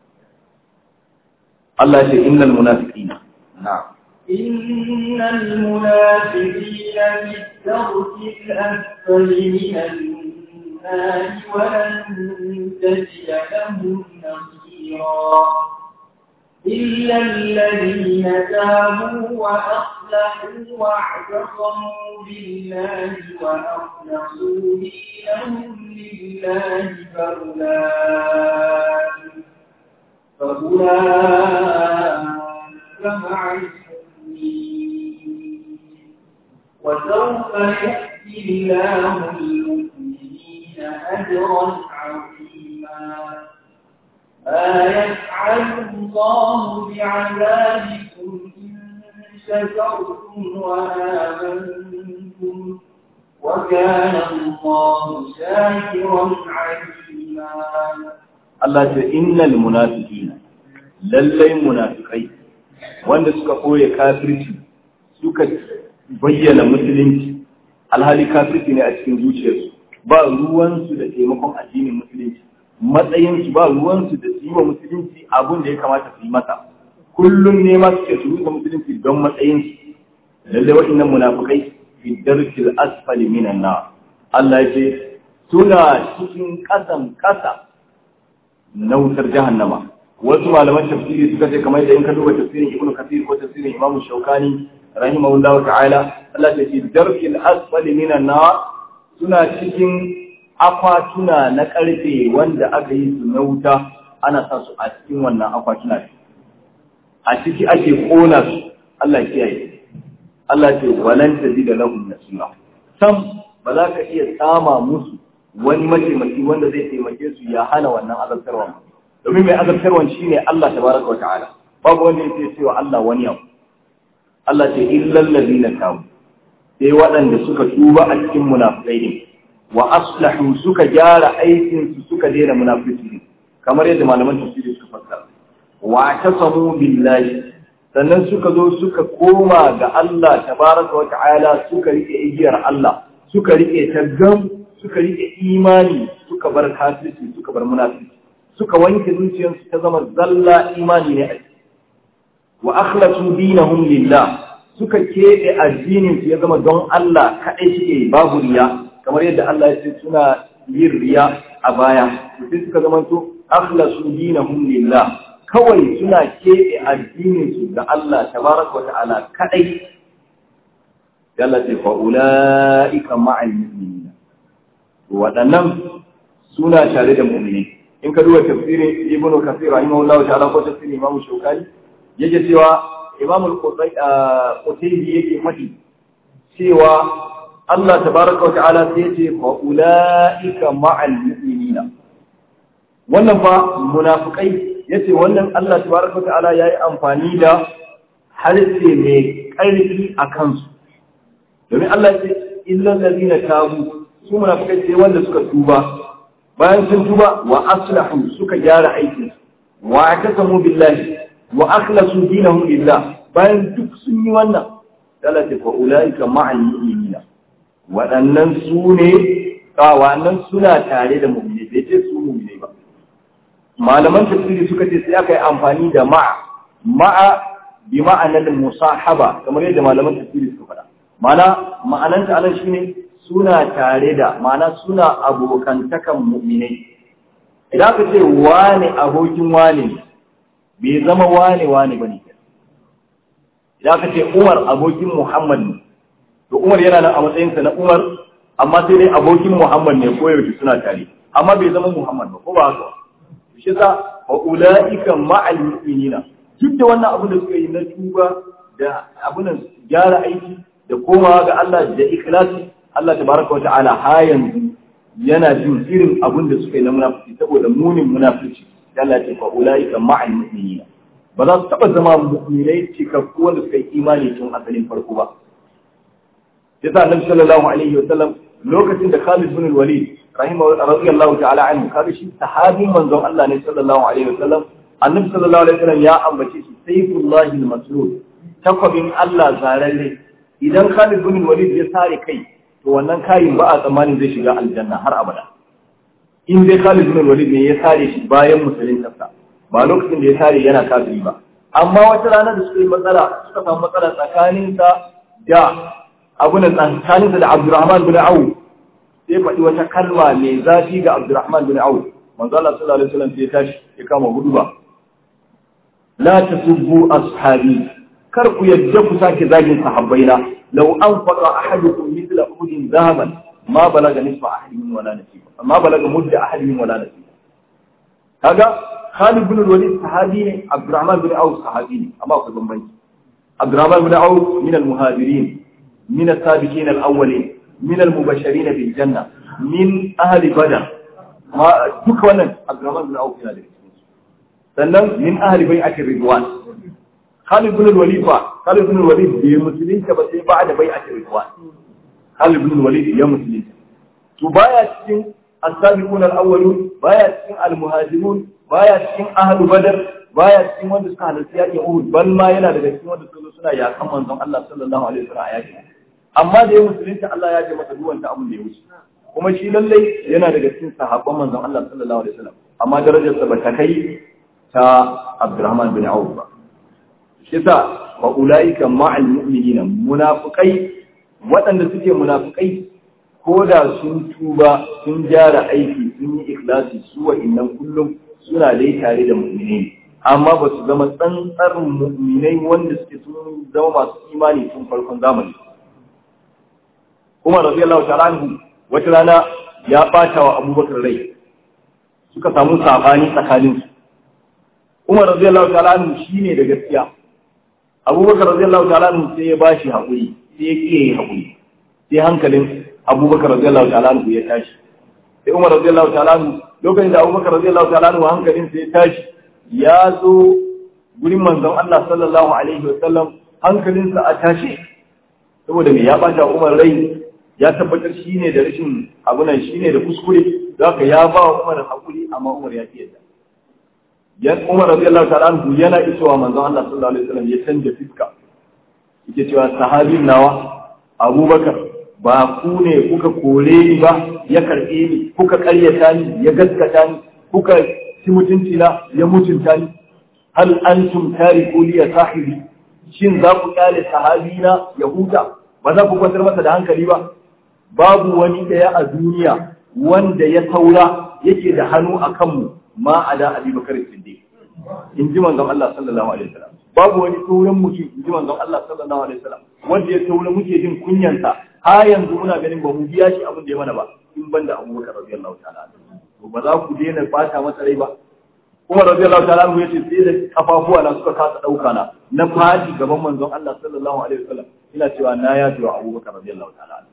Allah ya ce innal munafiqina na'am إن المنافقين في الدرك الأسفل من النار ولن تجد لهم نصيرا إلا الذين تابوا وأصلحوا واعتصموا بالله وأخلصوا دينهم لله فأولئك فأولئك مع وسوف يأتي الله المؤمنين أجرا عظيما ما يفعل الله بعذابكم إن شكرتم وآمنتم وكان الله شاكرا عليما Allah ce innal munafiqina lallai munafiqai wanda suka koye kafirci suka bayyana musulunci alhali kafirci ne a cikin zuciyarsu ba ruwansu da taimakon addinin musulunci matsayinsu ba ruwansu da su yi wa musulunci abin da ya kamata su yi masa kullum ne ma suke su rusa musulunci don matsayinsu lallai waɗannan munafiqai fi darkil asfali minan nar Allah ya ce suna cikin ƙasan ƙasa na wutar jahannama wasu malaman tafsiri suka ce kamar yadda in ka duba tafsirin Ibn Kathir ko tafsirin Imam Shawkani rahimahullahu ta'ala Allah ya ce darkil asfali minan nar suna cikin akwatuna na karfe wanda aka yi su na wuta ana sa su a cikin wannan akwatuna a ciki ake kona su Allah ya kiyaye Allah ya ce walan tajida lahum nasira sam ba za ka iya tsama musu wani mataimaki wanda zai taimake su ya hana wannan azabtarwa domin mai azabtarwan shine Allah tabaraka wa ta'ala babu wanda yake cewa Allah wani abu Allah ce illal ladina tabu sai waɗanda suka tuba a cikin munafikai ne wa aslahu suka gyara aikin su suka daina munafiki kamar yadda malaman tafsiri suka fassara wa tasamu billahi sannan suka zo suka koma ga Allah tabaraka wa ta'ala suka rike igiyar Allah suka rike ta gam suka rike imani suka bar kafirci suka bar munafiki suka wanke zuciyarsu ta zama zalla imani ne a ciki wa akhlasu dinahum lillah suka kebe addinin su ya zama don Allah kadai suke babu riya kamar yadda Allah ya ce suna yin riya a baya sai suka zama to akhlasu dinahum lillah kawai suna kebe addinin su ga Allah tabaraka wa ta'ala kadai yalla ce fa ulaika ma'al mu'minin waɗannan suna tare da mu'mini. In ka duba tafsirin Ibn Kathir rahimahullahu ta'ala ko tafsirin Imam Shawkani yake cewa Imam al-Qutaybi yake faɗi cewa Allah tabaraka wa ta'ala sai yace fa ulaika ma'al mu'minina. Wannan fa munafikai yace wannan Allah tabaraka wa ta'ala yayi amfani da harshe mai ƙarfi a kansu. Domin Allah ya ce illal ladina tabu, su munafikai sai wanda suka tuba, bayan sun tuba wa aslahu suka gyara aikin, wa akasamu billahi wa akhlasu dinahum lillah, bayan duk sun yi wannan Allah ta fa ulaika ma'al mu'minina. Waɗannan su ne waɗannan suna tare da mu'mini, bai ce su mu'mini ba. Malaman tafsiri suka ce sai aka yi amfani da ma'a ma'a bi ma'anar musahaba, kamar yadda malaman tafsiri suka faɗa. Ma'ana ma'ananta anan shine suna tare da, ma'ana suna abokantakan mu'minai. Idan aka ce wane abokin wane ne, bai zama wane wane bane. Idan aka ce Umar abokin Muhammad ne, to Umar yana nan a matsayinsa na Umar, amma sai dai abokin Muhammad ne ko yaushe suna tare, amma bai zama Muhammad ba, ko ba haka ba. Shi yasa wa ulaika ma'al mu'minina. Duk da wannan abu da suka yi na tuba da abunan gyara aiki da komawa ga Allah da ikhlasi, Allah tabaraka wa ta'ala ha yanzu yana jin irin abin da suka yi na munafiki saboda munin munafiki. Allah ya ce fa ulaika ma'al mu'minina. Ba za su taba zama mu'minai cikakku wanda suka yi imani tun asalin farko ba. Yasa Annabi sallallahu alaihi wa sallam lokacin da Khalid bin Walid rahimahu radiyallahu ta'ala anhu, kaga shi sahabin manzon Allah ne sallallahu alaihi wa sallam. Annabi sallallahu alaihi wasallam ya ambace shi sayfullahi al-maslul, takwabin Allah zararre. Idan Khalid bin Walid ya sare kai, to wannan kayin ba a tsammanin zai shiga aljanna har abada. In dai Khalid bin Walid ne ya sare shi bayan musulunta, ba lokacin da ya sare yana kafiri ba. Amma wata rana da suka yi matsala, suka samu matsala tsakaninsa da abunan tsakaninsa da Abdurrahman bin Auf, sai faɗi wata kalma mai zafi ga Abdurrahman bin Auf. Manzo Allah sallallahu alaihi wasallam sai ya tashi ya kama huduba. La tasubbu ashabi, kar ku yadda ku sake zagin sahabbaina. Law anfaqa ahadukum mithla uhudin dhahaban ma balaga nisfa ahadin wala nasiba, ma balaga mudda ahadin wala nasiba. Kaga Khalid bin Walid sahabi ne, Abdurrahman bin Auf sahabi ne, amma ku bambanci. Abdurrahman bin Auf min al-muhajirin, min as-sabiqin al-awwalin, min al-mubashirin bil janna, min ahli badr. Ma duka wannan Abdurrahman bin Auf yana da sannan min ahli bai'ati ridwan. Khalid bin Walid fa Khalid bin Walid bai musulunta ba sai ba'da bai'ati ridwan. Khalid bin Walid ya musulunta, to baya cikin as-sabiqun al-awwalun, baya cikin al-muhajirun, baya cikin ahli badr, baya cikin wanda suka halarci yakin Uhud, bal ma yana daga cikin wanda suka zo suna yakan manzon Allah sallallahu alaihi wasallam a yakin. Amma da ya musulunta Allah ya ji masa duwanta abin da ya wuce. Kuma shi lallai yana daga cikin sahabban manzon Allah sallallahu alaihi wasallam, amma darajarsa ba ta kai ta Abdurrahman bin Auf ba. Shi yasa wa ulaika ma'al mu'minina, munafiqai waɗanda suke munafiqai ko da sun tuba sun gyara aiki sun yi ikhlasi, su wa'innan kullum suna dai tare da mu'minai, amma ba su zama tsantsar mu'minai wanda suke sun zama masu imani tun farkon zamani. Umar radiyallahu ta'ala anhu wata rana ya ɓata wa Abubakar rai, suka samu sabani tsakaninsu. Umar radiyallahu ta'ala anhu shine da gaskiya, Abubakar radiyallahu ta'ala anhu sai ya bashi haƙuri, sai ya kiyaye haƙuri, sai hankalin Abubakar radiyallahu ta'ala anhu ya tashi. Sai Umar radiyallahu ta'ala anhu, lokacin da Abubakar radiyallahu ta'ala anhu hankalin sai ya tashi, ya zo gurin manzon Allah sallallahu alaihi wa sallam, hankalinsa a tashi, saboda me ya ɓata Umar rai, ya tabbatar shi ne da rashin abunan shi ne da kuskure, za ka ya ba wa Umar haƙuri, amma Umar ya fi yadda. Yan Umar radiyallahu ta'ala anhu yana isowa manzon Allah sallallahu alaihi wasallam ya canja fiska, yake cewa sahabin nawa Abubakar, ba ku ne kuka kore ni ba, ya karɓe ni, kuka ƙaryata ni, ya gaskata ni, kuka ci mutunci na, ya mutunta ni. Hal antum tariku li sahibi, shin za ku kyale sahabina ya huta, ba za ku kwantar masa da hankali ba? Babu wani ɗaya a duniya wanda ya taura yake da hannu a kanmu ma a da Abi Bakar Siddiq, in ji manzon Allah sallallahu alaihi wasallam. babu wani sauran mutum inji manzon Allah sallallahu alaihi wasallam wanda ya saura muke jin kunyansa har yanzu muna ganin ba mu biya shi abin da ya mana ba in banda Abu Bakar radiyallahu ta'ala to ba za ku daina fata masa rai ba. Kuma radiyallahu ta'ala anhu yace sai da kafafuwa na suka kasa dauka na na fadi gaban manzon Allah sallallahu alaihi wasallam ina cewa na ya wa Abu Bakar radiyallahu ta'ala.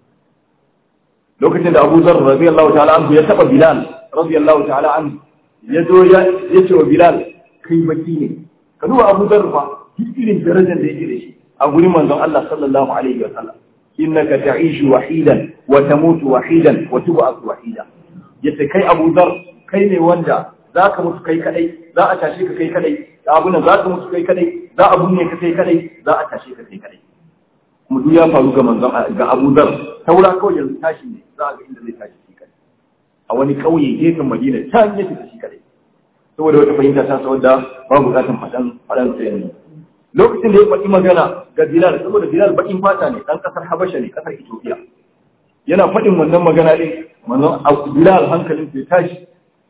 Lokacin da Abu Zar radiyallahu ta'ala anhu ya taba Bilal radiyallahu ta'ala anhu ya zo ya ce wa Bilal kai baki ne. Ka duba Abu Zar fa irin darajar da yake da shi a gurin manzon Allah sallallahu alaihi wasallam. Innaka ta'ishu wahidan wa tamutu wahidan wa tub'atu wahida. Yace kai Abu Zar kai ne wanda zaka mutu kai kadai, za a tashi ka kai kadai, abuna zaka mutu kai kadai, za a bunne ka kai kadai, za a tashi ka kai kadai. Kuma duk ya faru ga manzon ga Abu Zar, saura kawai yanzu tashi ne, za a ga inda zai tashi shi kadai. A wani kauye gefen Madina can yake tashi kadai. Saboda wata fahimta ta saboda babu bukatun fadan fadan sai ne. Lokacin da ya faɗi magana ga Bilal, saboda Bilal bakin fata ne, ɗan ƙasar Habasha ne, ƙasar Ethiopia. Yana faɗin wannan magana ɗin, manzon Bilal hankalin sai tashi.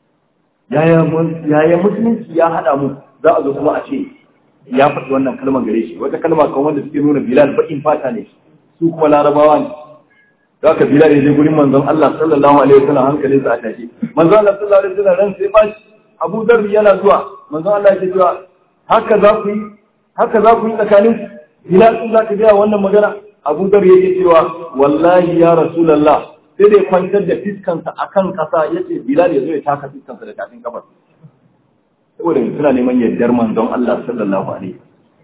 Yaya musulunci ya haɗa mu, za a zo kuma a ce ya faɗi wannan kalmar gare shi. Wata kalma kan wanda suke nuna Bilal bakin fata ne, su kuma Larabawa ne. Za ka Bilal ya je gurin manzon Allah sallallahu alaihi wasallam hankalin sa a tashi. Manzon Allah sallallahu alaihi wasallam ran sai bashi. Abu Dharr yana zuwa, manzon Allah ya ce cewa haka za ku yi haka za ku yi tsakanin Bilal sun za ka gaya wannan magana. Abu Dhar yake cewa wallahi ya Rasulullah sai dai kwantar da fiskansa akan kasa yace Bilal ya zo ya taka fiskansa da tafin kafar. Saboda suna neman yardar manzon Allah sallallahu alaihi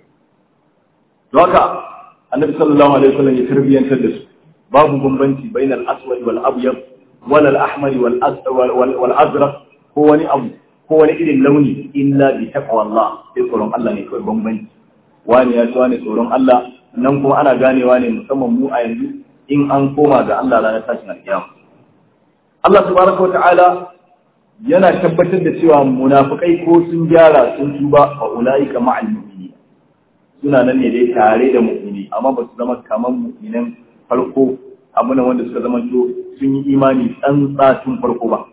wasallam. Don haka Annabi sallallahu alaihi wasallam ya tarbiyantar da su. Babu bambanci bainal aswad wal abyad wal ahmar wal wal azraq ko wani abu ko wani irin launi illa bi taqwallah sai tsoron Allah ne kawai bambanci. Wani ya ci wani tsoron Allah nan kuma ana ganewa ne musamman mu a yanzu in an koma ga Allah ranar tashin alkiyama. Allah subhanahu wata'ala yana tabbatar da cewa munafikai ko sun gyara sun tuba fa ulaika ma'al mu'minin. Suna nan ne dai tare da mu'mini amma ba su zama kaman mu'minan farko abuna wanda suka zama to sun yi imani tsantsa tun farko ba.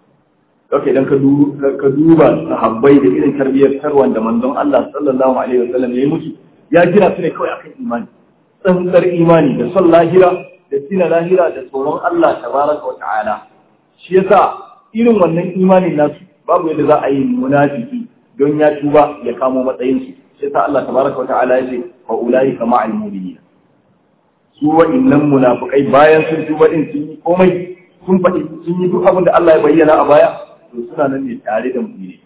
Ok, idan ka duba sahabbai da irin tarbiyyar tarwan da manzon Allah sallallahu alaihi wasallam ya yi musu, ya gina su ne kawai akan imani, tsantsar imani da son lahira da tina lahira da tsoron Allah tabaraka wa ta'ala. Shi yasa irin wannan imanin nasu babu yadda za a yi munafiki don ya tuba ya kamo matsayin su. Shi yasa Allah tabaraka wa ta'ala ya ce fa ulaika ma'al mu'minin. Su wa'innan munafikai bayan sun tuba din sun yi komai sun faɗi sun yi duk abin da Allah ya bayyana a baya. To suna nan ne tare da mu'mini.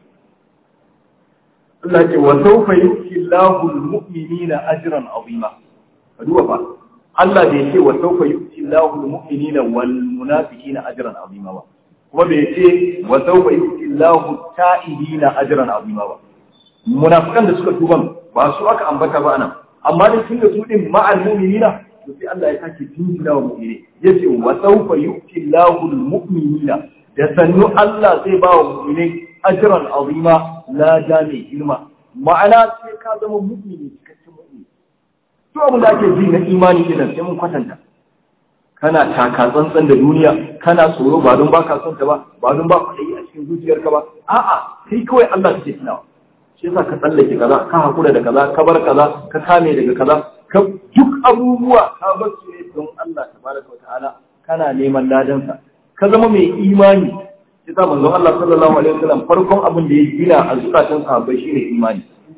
Allah ce wa sawfa yu'ti Allahu al-mu'minina ajran 'azima. Kaduwa fa Allah bai ce wa sawfa yu'ti Allahu al-mu'minina wal munafiqina ajran 'azima ba. Kuma bai ce wa sawfa yu'ti Allahu ta'ibina ajran 'azima ba. Munafikan da suka tuban ba su aka ambata ba anan. Amma dai tun da su din ma'al mu'minina to sai Allah ya sake tunjina wa mu'mini. Yace wa sawfa yu'ti Allahu al-mu'minina da sannu Allah zai ba wa mu'minai ajran azima la jami ilma. Ma'ana sai ka zama mu'mini cikakken mu'mini. To abin da ake ji na imani idan sai mun kwatanta. Kana taka tsantsan da duniya, kana tsoro ba don baka son ta ba, ba don ba kuɗi a cikin zuciyarka ba. A'a, kai kawai Allah kake tunawa. Shi yasa ka tsallake kaza, ka hakura da kaza, ka bar kaza, ka kame daga kaza, ka duk abubuwa ka bar su ne don Allah tabaraka wa ta'ala, kana neman ladansa. Ka zama mai imani. Yasa manzon Allah sallallahu alaihi wasallam farkon abin da ya gina a zukatan sahabbai shine imani.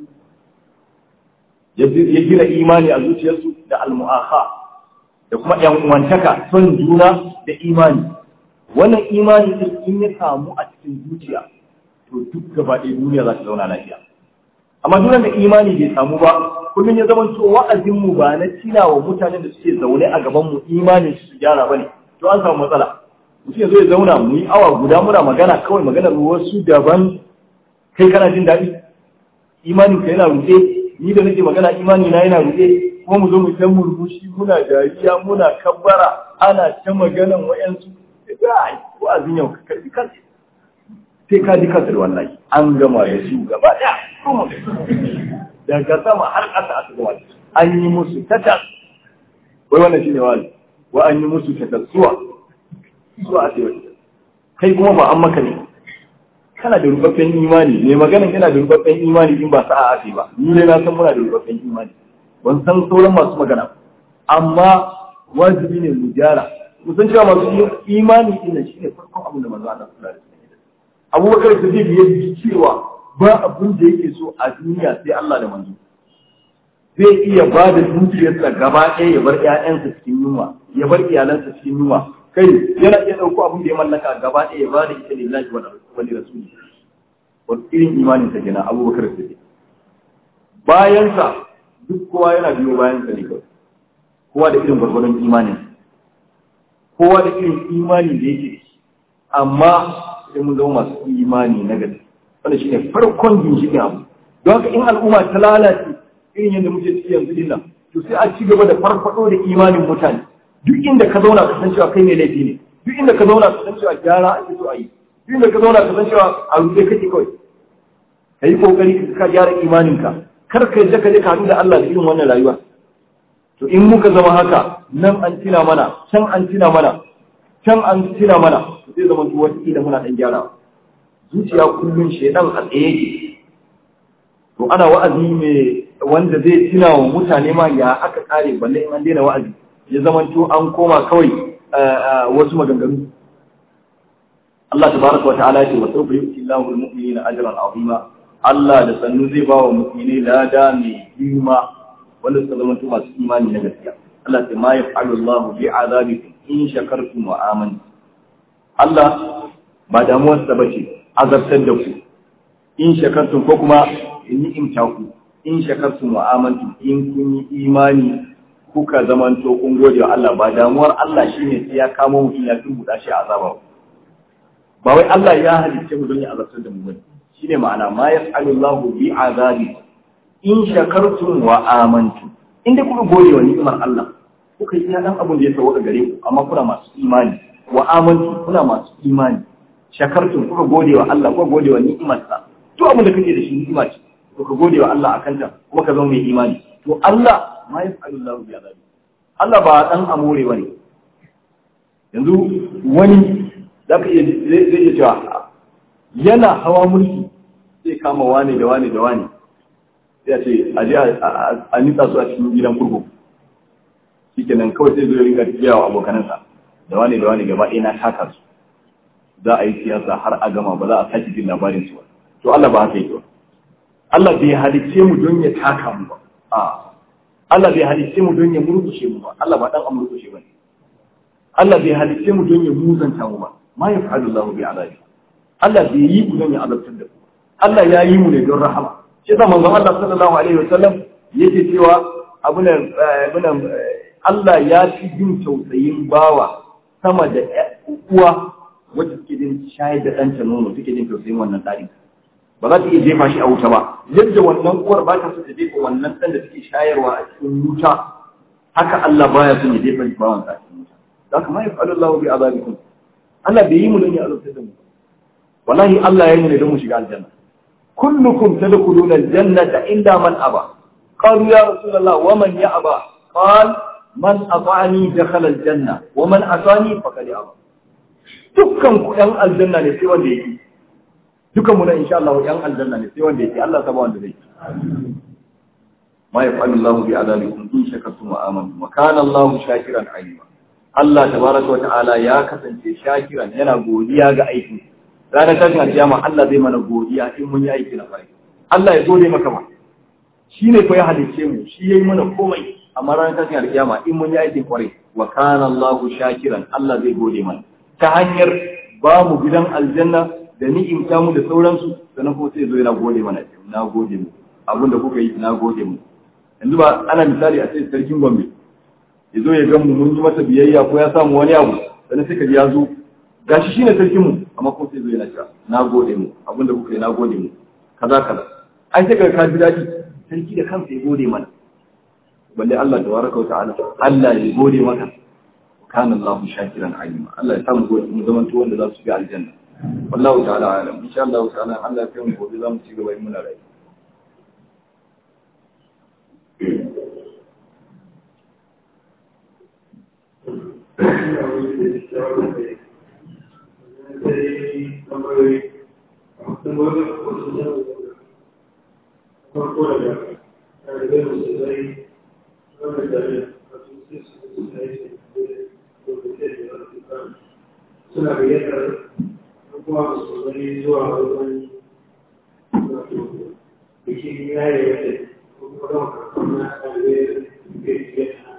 Ya gina imani a zuciyarsu da al-mu'akha da kuma yan uwantaka, son juna da imani. Wannan imani din in ya samu a cikin zuciya to duk gaba ɗaya duniya za ta zauna lafiya. Amma duk da imani bai samu ba, kullum ya zama to wa'azin mu ba na tina wa mutanen da suke zaune a gaban mu imanin su gyara bane. To an samu matsala. Mutum ya zo ya zauna mu yi awa guda muna magana kawai maganar wasu daban, kai kana jin daɗi, imanin ka yana ruɗe, ni da nake magana imani na yana ruɗe, kuma mu zo mu ta murmushi muna dariya muna kabbara ana ta maganan wayansu. Ai, wa'azin yau ka karbi kansa. Sai ka ji kansa wallahi an gama da su gaba ɗaya. Daga sama har ƙasa a gama an yi musu tatas. Wai wannan shine wani. Wa an yi musu tatas suwa. Zuwa a tsaye kai kuma ba an maka ne kana da rubaffen imani ne maganan yana da rubaffen imani in ba sa'a ake ba ni ne na san muna da rubaffen imani ban san sauran masu magana amma wajibi ne mu gyara mu san cewa masu imani din shi ne farkon abin da manzo Allah sallallahu alaihi wasallam Abubakar Siddiq ya ji cewa ba abin da yake so a duniya sai Allah da manzo zai iya ba da dukiyarsa gaba ɗaya ya bar ƴaƴansa cikin yunwa ya bar iyalansa cikin yunwa kai yana iya ɗauko abin da ya mallaka gaba ɗaya ya ba da ita lillahi wa wani rasuli wani irin imanin sa kenan Abubakar Siddiq bayansa duk kowa yana biyo bayansa ne kawai kowa da irin gwargwadon imanin kowa da irin imani da yake amma sai mun zama masu imani na gaske wanda shi ne farkon ginshiƙin abu don haka in al'umma ta lalace irin yadda muke ciki yanzu din nan to sai a ci gaba da farfado da imanin mutane duk inda ka zauna ka san cewa kai ne laifi ne duk inda ka zauna ka san cewa gyara ake so a yi duk inda ka zauna ka san cewa a rufe kake kawai ka yi kokari ka gyara imaninka kar ka yadda ka je ka haɗu da Allah da irin wannan rayuwa to in muka zama haka nan an tina mana can an tina mana can an tina mana to zai zama to wata da muna dan gyara zuciya kullun shedan a tsaye yake to ana wa'azi mai wanda zai tina wa mutane ma ya aka kare balle in an daina wa'azi ya zama to an koma kawai wasu maganganu Allah tabaraka wa ta'ala ya ce wa sawfa yu'ti Allahu al-mu'minina ajran 'azima Allah da sannu zai ba wa mu'mini lada mai girma wanda suka zama to masu imani na gaskiya Allah sai ma yaf'alu Allahu bi azabikum in shakartum wa amantum Allah ba damuwar sa bace azabtar da ku in shakartum ko kuma in ni'imta ku in shakartum wa amantum in kun yi imani kuka zaman to kun gode wa Allah ba damuwar Allah shine sai ya kamo mutum ya turbuda shi a azaba ba wai Allah ya halicce mu don ya azabtar da mu bane shine ma'ana ma yaf'alu Allahu bi azabikum in shakartum wa amantum inda kuka gode wa ni'imar Allah kuka yi dan abun da ya sauka gare ku amma kuna masu imani wa amantum kuna masu imani shakartum kuka gode wa Allah kuka gode wa ni'imar sa to abin da kake da shi ni'ima ce kuka gode wa Allah akan ta kuma ka zama mai imani to Allah ma yaf'alu Allahu bi azabi Allah ba dan amore bane yanzu wani zaka iya zai iya cewa yana hawa mulki sai kama wane da wane da wane sai ce a je a nitsa su a cikin gidan kurkuku shi kenan kawai sai zo ringa tafiya wa abokanansa da wani da wani gaba ɗaya na taka su za a yi siyasa har a gama ba za a sake jin labarin su ba to Allah ba haka yake ba Allah bai halicce mu don ya taka mu ba a Allah bai halicce mu don ya murkushe mu ba Allah ba dan amurkushe ba ne Allah bai halicce mu don ya muzanta mu ba ma yaf'alu Allahu bi azabi Allah bai yi mu don ya azabtar da ku Allah ya yi mu ne don rahama shi yasa manzon Allah sallallahu alaihi wasallam yake cewa abunan abunan Allah ya fi jin tausayin bawa sama da uwa wacce take jin shayar da ɗanta nono take jin tausayin wannan ɗari ba za ta iya jefa shi a wuta ba yadda wannan uwar ba ta so ta jefa wannan ɗan da take shayarwa a cikin wuta haka Allah baya son ya jefa bawan sa a cikin wuta da haka ma yaf'alu Allahu bi azabikum Allah bai yi mu don ya azabta da mu wallahi Allah ya yi mu ne don mu shiga aljanna كلكم تدخلون الجنة إلا من أبى قالوا يا رسول الله ومن يأبى قال من أطعني دخل الجنة ومن أطاني فقد أبى dukkan ku ɗan aljanna ne sai wanda yake dukkan mu na insha Allah ɗan aljanna ne sai wanda yake Allah ta ba wanda zai ma yaf'alu Allahu bi azabikum in shakartum wa amantum wa kana Allahu shakiran alima Allah tabaraka wa ta'ala ya kasance shakiran yana godiya ga aikin ranar tashin alkiyama Allah zai mana godiya in mun yi aiki na farai Allah ya gode maka ma shi ne fa ya halicce mu shi yayi mana komai amma ranar tashin alkiyama in mun yi aikin kwarai wa kana Allahu shakiran Allah zai gode mana ta hanyar ba mu gidan aljanna da ni'imta mu da sauransu sannan kuma sai zo yana gode mana na gode mu abin da kuka yi na gode mu yanzu ba ana misali a sai sarkin Gombe ya zo ya ga mu mun yi masa biyayya ko ya samu wani abu sannan sai ka ji ya zo gashi shine sarkin mu amma kuma sai zo yana cewa na gode mu abinda kuka yi na gode mu kaza kaza ai sai ka ka ji daɗi sarki da kansa ya gode mana balle Allah tabaraka wa ta'ala Allah ya gode maka kana Allahu shakiran alima Allah ya samu gode mu zaman to wanda za su ga aljanna wallahu ta'ala alam insha Allah ta'ala Allah ya kai mu gobe za mu ci gaba in muna rai Thank you. wannan jami'a a sosai su suna yi suna gayyatar kuma su zane zuwa wajen wato bikin yaye wata ko kuma zama karfan na ɗalibai da ke yana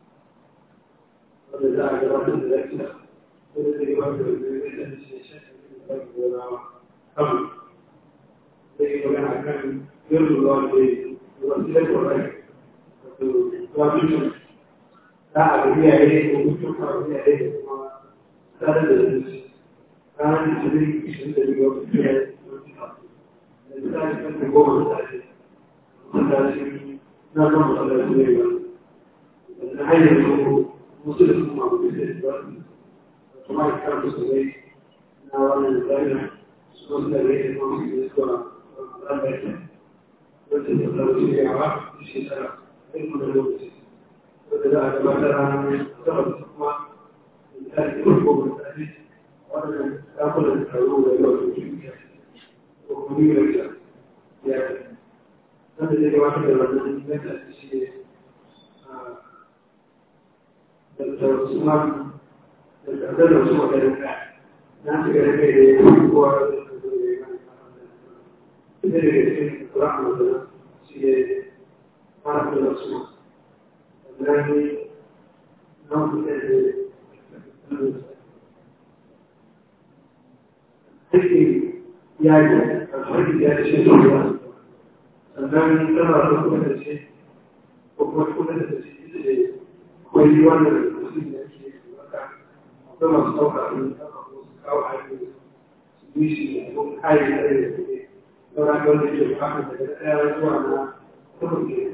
wanda za a gabatar da lafiya wanda zai gabatar da zai zai shi shafi da zai zama abu zai yi magana kan yin ruwa da wasu laifin wato wato za a ga iyaye ko mutum a iyaye da kuma tare da zuci ranar da shirin ishirin da biyu wata fiye da misali kan da goma da tashi masallaci na zama masallaci ne ba da hanyar su musu da kuma abu da ya ba su kuma ya karfi su zai na wannan zariya su wasu da ya kuma su da zuwa masallaci wacce da sarauci ya ba da shekara ɗin kuma lokaci wanda za a gabatar ranar saboda kuma misali da kuma misali wannan ɗakunan taro da yau da duniya ko kuma yi rarra ya ce wanda zai gabatar da wannan meta shi ne da tarsuman da tsardar da su maganin ka na shiga da kai da ya fi kowa da su da ya gani sai da cikin ƙura'an da shi ne fara da su Berarti, non potete quindi viaggia, per viaggia sempre andare in casa come se o qualcuno che si dice quelli vanno così che però sto parlando di si dice non hai idea ora quello che fa che è la tua tutto che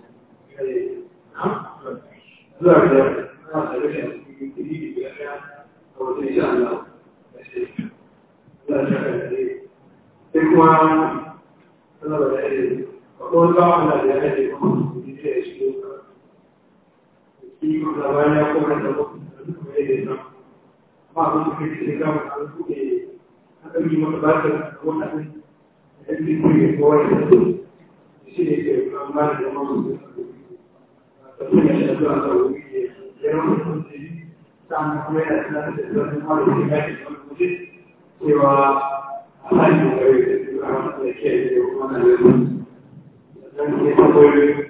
Allora, no, se invece ti dici che la utilizzando, allora c'è e qua, allora, come fa la vedere come si dice, chi lavora come come ma come che si chiama anche anche di motivare con e di cui poi si dice normale non non perché c'è la tua erano così stanno come la situazione di mettere così che va a fare le chiede una delle anche poi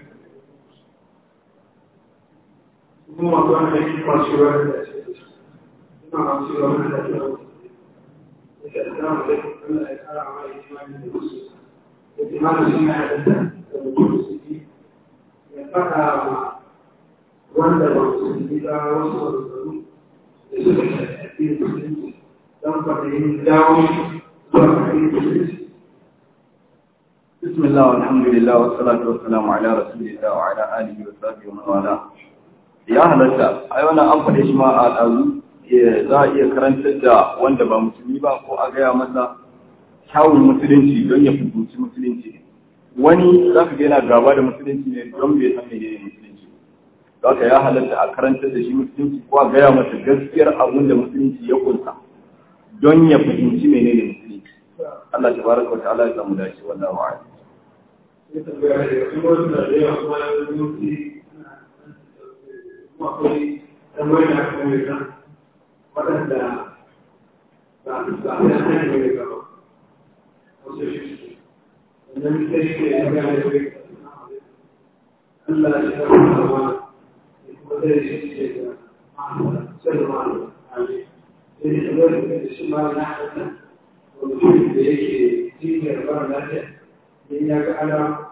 una donna che fa sicuramente no non sicuramente e che stiamo vedendo è sarà mai di così e di mano si mette così e fa wanda ba su gida wasu da suka shafi musulunci don kwaɗayin dawo zuwa kwaɗayin musulunci. Bismillah, alhamdulillah, wasu salatu wasu salamu ala rasulillah wa ala alihi wa sahbihi wa wala. Ya halatta, ai wannan an faɗe shi ma a ɗazu za a iya karantar da wanda ba musulmi ba ko a gaya masa kyawun musulunci don ya fahimci musulunci. Wani za ka ga yana gaba da musulunci ne don bai san menene musulunci. Haka ya halatta a karantar da shi musulunci ko a gaya masa gaskiyar abin da musulunci ya kunsa don ya fahimci menene musulunci. Allah ta baraka wa ta'ala ya samu dace wallahi wa'ala. Ya tambaya da kuma da yawa kuma musulunci kuma akwai tambayar da aka yi kan waɗanda ba su ba su yana yin wani gaba. Wasu shi wannan sai shi ne ya gane da wani Allah ya shafa wa وذلك الشيء سلم عليه لذلك الوالد من السماء نحن ومجود بيك دين يربان لك لأن يجعل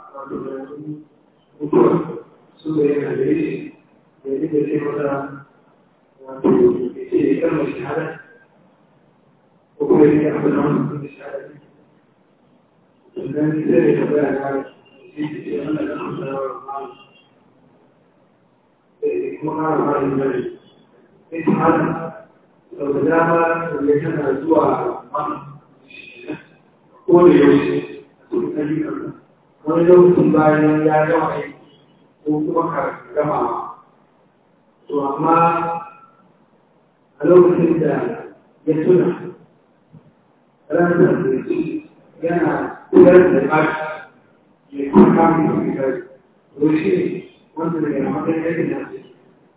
وجود سوريا عليه يجب الشيء ويجب كم الشهادة وكل يأخذ عنه كل الشهادة لذلك ذلك الوالد يجب أن يأخذ kuma ma'ayin mari ita hana sau da dama da yana zuwa mana ko da yaushe a cikin ayyukan wani lokacin bayan ya gama aiki ko kuma ka gama to amma a lokacin da ya tuna ranar da ci yana kudar da bashi ya kuma kamun da fitar to shi wanda da yana matsayin aikin da su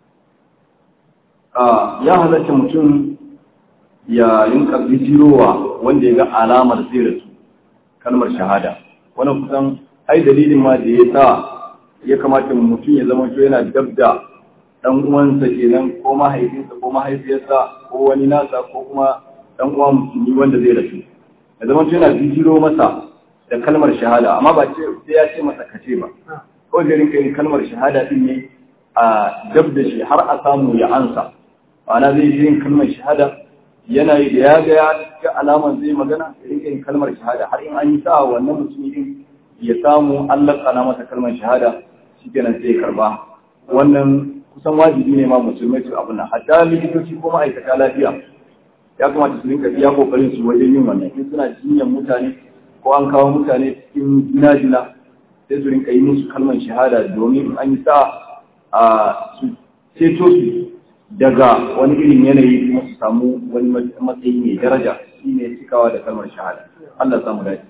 ya halatta mutum ya rinka bijirowa wanda ya ga alamar zai rasu kalmar shahada. Wannan kusan ai dalilin ma da ya sa ya kamata mutum ya zama to yana dabda dan uwansa kenan ko mahaifinsa ko mahaifiyarsa ko wani nasa ko kuma dan uwa musulmi wanda zai rasu. Ya zama to yana bijiro masa da kalmar shahada, amma ba ce sai ya ce masa kace ba. Kawai da rinka yin kalmar shahada din ne a dabda shi har a samu ya ansa. Ma'ana zai yi yin kalmar shahada yana yi da ya ga ya ga alaman zai magana ya rinka yin kalmar shahada har in an yi sa'a wannan mutum din ya samu Allah kana masa kalmar shahada shikenan sai karba. Wannan kusan wajibi ne ma musulmai su abuna, hatta likitoci ko ma'aikata lafiya ya kamata su rinka iya kokarin su wajen yin wannan. In suna jinyar mutane ko an kawo mutane cikin jina-jina sai su rinka yi musu kalmar shahada domin an yi sa'a a su ceto su daga wani irin yanayi kuma su samu wani matsayi mai daraja shi ne cikawa da kalmar shahada. Allah samu dace.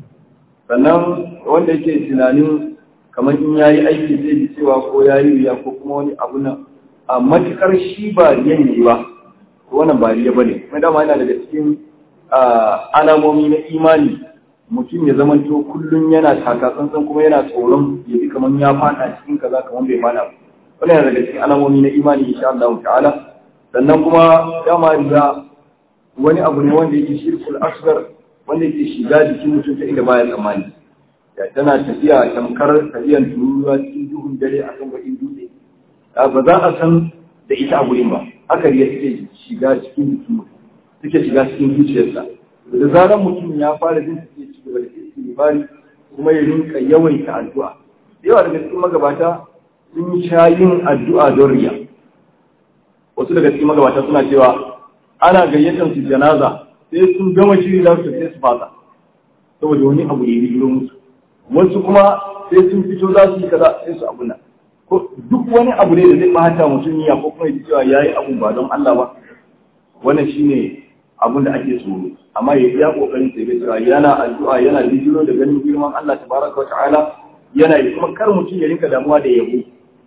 Sannan wanda yake tunanin kamar in yayi aiki zai ji cewa ko yayi riya ko kuma wani abu nan a matukar shi ba riyan ne ba wannan ba riya bane. Kuma dama yana daga cikin alamomi na imani mutum ya zamanto kullum yana taka tsantsan kuma yana tsoron ya ji kamar ya fada cikin kaza kamar bai fada ba. Wannan yana daga cikin alamomi na imani insha Allah ta'ala. Sannan kuma dama riya wani abu ne wanda yake shirkul asghar wanda yake shiga jikin mutum ta inda baya tsammani. Ya tana tafiya tamkar tafiyan tururuwa cikin duhun dare a kan bakin dutse. Ba za a san da ita a gurin ba. Haka riya take shiga cikin jikin mutum, take shiga cikin zuciyarsa. Da zarar mutum ya fara jin take ci gaba da istighfari kuma ya rinka yawaita addu'a. Yawa daga cikin magabata sun sha yin addu'a don riya. Wasu daga cikin magabata suna cewa ana gayyatar su janaza sai sun gama shiri za su tafi su fasa saboda wani abu ya yi musu. Wasu kuma sai sun fito za su yi kaza sai su abuna. Ko duk wani abu ne da zai bata mutum niyya ko kuma ya cewa yayi abu ba don Allah ba. Wannan shine abun da ake tsoro. Amma ya iya kokarin sai ga cewa yana addu'a yana bijiro da ganin girman Allah tabaraka wa ta'ala yana yi kuma kar mutum ya rinka damuwa da yabo.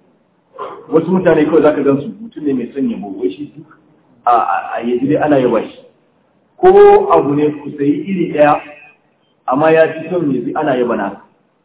Wasu mutane kawai zaka gan su mutum ne mai son yabo wai shi duk a yaji dai ana yaba shi. Ko abu ne ku sayi iri ɗaya amma ya fi son yaji ana yaba na.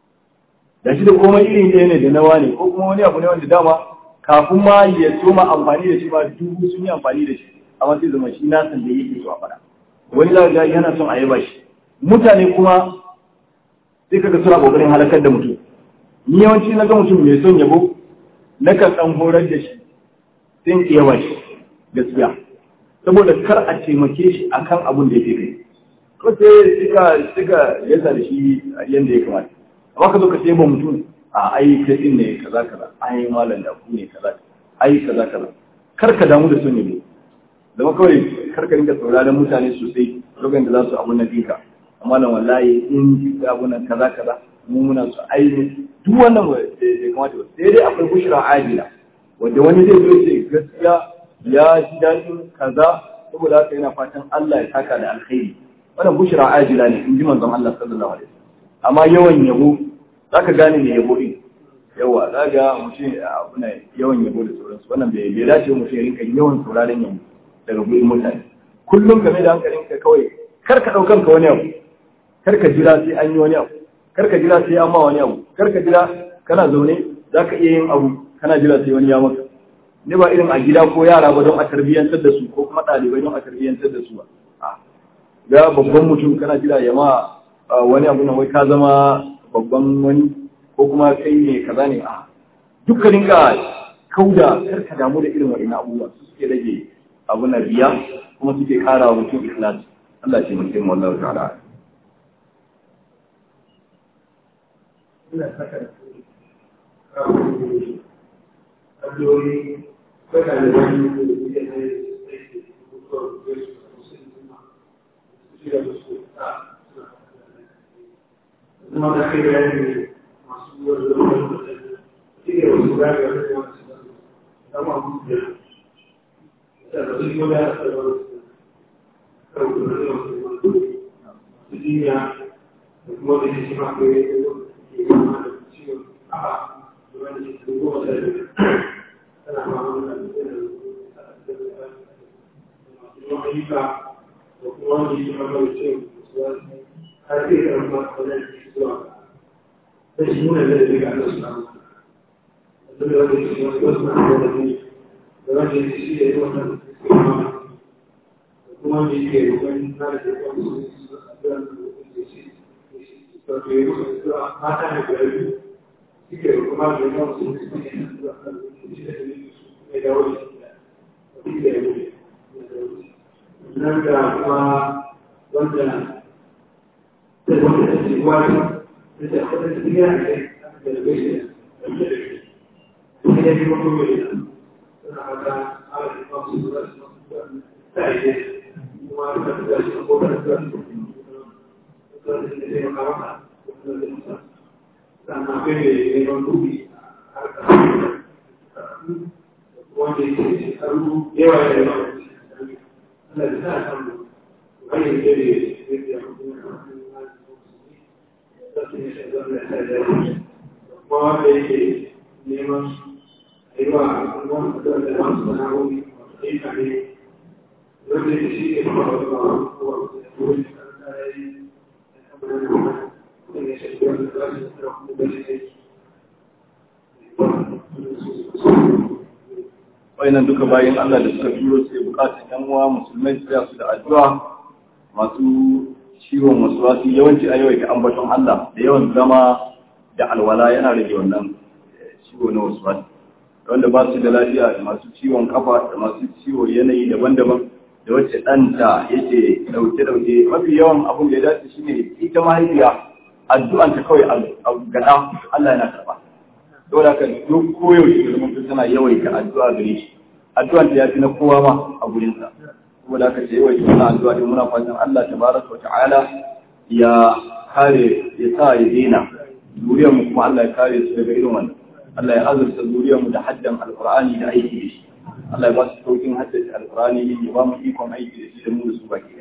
Da shi da komai iri ɗaya ne da nawa ne ko kuma wani abu ne wanda dama kafin ma ya soma amfani da shi ba dubu sun yi amfani da shi amma sai zama shi nasan da yake so a fara. Wani za yana son a yaba shi. Mutane kuma sai kaga suna kokarin halakar da mutum. Ni yawanci na ga mutum mai son yabo na kan ɗan horar da shi sai in yaba shi gaskiya. Saboda kar a taimake shi akan abun da yake kai. Ko sai suka suka yasa da shi yanda ya kamata. Amma ka zo ka ce ba mutum a ai kai din ne kaza kaza ai malam da ku ne kaza ai kaza kaza. Kar ka damu da son yabo. Zama kawai kar ka rinka sauraron mutane sosai lokacin da za su abun na dinka. Amma nan wallahi in abun nan kaza kaza mu muna su ai duk wannan ba sai kamata ba. Sai dai akwai bushra ajila wanda wani zai zo ce gaskiya ya ji daɗin kaza saboda haka yana fatan Allah ya saka da alkhairi. Wannan bushra ajila ne in ji manzon Allah sallallahu alaihi wasallam. Amma yawan yabo zaka gane me yabo din. Yawa zaka mutum abuna yawan yabo da sauransu. Wannan bai bai dace mutum ya rinka yawan sauraron yabo daga gurin mutane. Kullum game da hankalinka kawai kar ka daukar ka wani abu. Kar ka jira sai an yi wani abu. Kar ka jira sai an ma wani abu. Kar ka jira kana zaune zaka iya yin abu kana jira sai wani ya maka. Ne ba irin a gida ko yara ba don a tarbiyyantar da su ko kuma ɗalibai don a tarbiyyantar da su ba. Ga babban mutum kana jira ya ma wani abu na wai ka zama babban wani ko kuma kai ne kaza ne a dukkanin ka kauda kar ka damu da irin wa'ina abubuwa su suke rage abu na biya kuma suke kara wa mutum ikhlas. Allah ce mutum wallahu ta'ala. ina saka da su addu'o'i saka da wani da ya ne sai mutuwar Yesu musulma su da su ta kuma da kai da ne masu wani da wani shi ne wasu da ga wani wasu da ma mu da da su ko da su da kawai da su su dinya da kuma da shi ma ko ayyuka da kuma wanda yake magana cewa har sai ka rufa wajen zuwa da shi nuna da daga Allah subhanahu wa ta'ala da wanda yake wasu wasu na da ne da wanda yake shi da wannan kuma da kuma wanda yake wani na da ke wasu da da shi to ke wasu da mata ne da yake suke kuma da wasu da suke da shi da ne da wani da yake nan da kuma wanda da wanda da ke wani da ta kwata da ya ne da da gaishe da da da da kuma kuma da suna haka ala da kuma su da su ta yi kuma da da shi ko da da su da da da ya kama da da da sannan kai ne ne ban dubi haka wanda yake karu yawa da yawa Allah ya sa samu wani da ne da ya kuma kuma wanda yake neman aiwa wani da da wasu sana'o'i wasu ayyuka ne wanda yake shi ke kuma wasu wani da ya yi da ya shafi wani da wasu da kuma da shi wayannan duka bayan Allah da suka turo su bukatun yan uwa musulmai su su da addu'a masu ciwon wasu yawanci a yau ke ambaton Allah da yawan zama da alwala yana rage wannan ciwo na wasu wanda ba su da lafiya da masu ciwon kafa da masu ciwo yanayi daban-daban da wacce ɗanta yake dauke-dauke mafi yawan abin da ya dace shine ita mahaifiya addu'anta kawai a gada Allah yana karɓa. Dole haka duk koyaushe da mutum tana yawaita addu'a gare shi addu'an da ya fi na kowa ma a gurinsa saboda haka ce yawaita wannan addu'a din muna fatan Allah tabaraka wa ta'ala ya kare ya sa ya daina zuriyar mu kuma Allah ya kare su daga irin wannan Allah ya azurta zuriyar mu da haddan alqur'ani da aiki da shi Allah ya ba su saukin haddace alqur'ani ya ba mu ikon aiki da shi da mu da su baki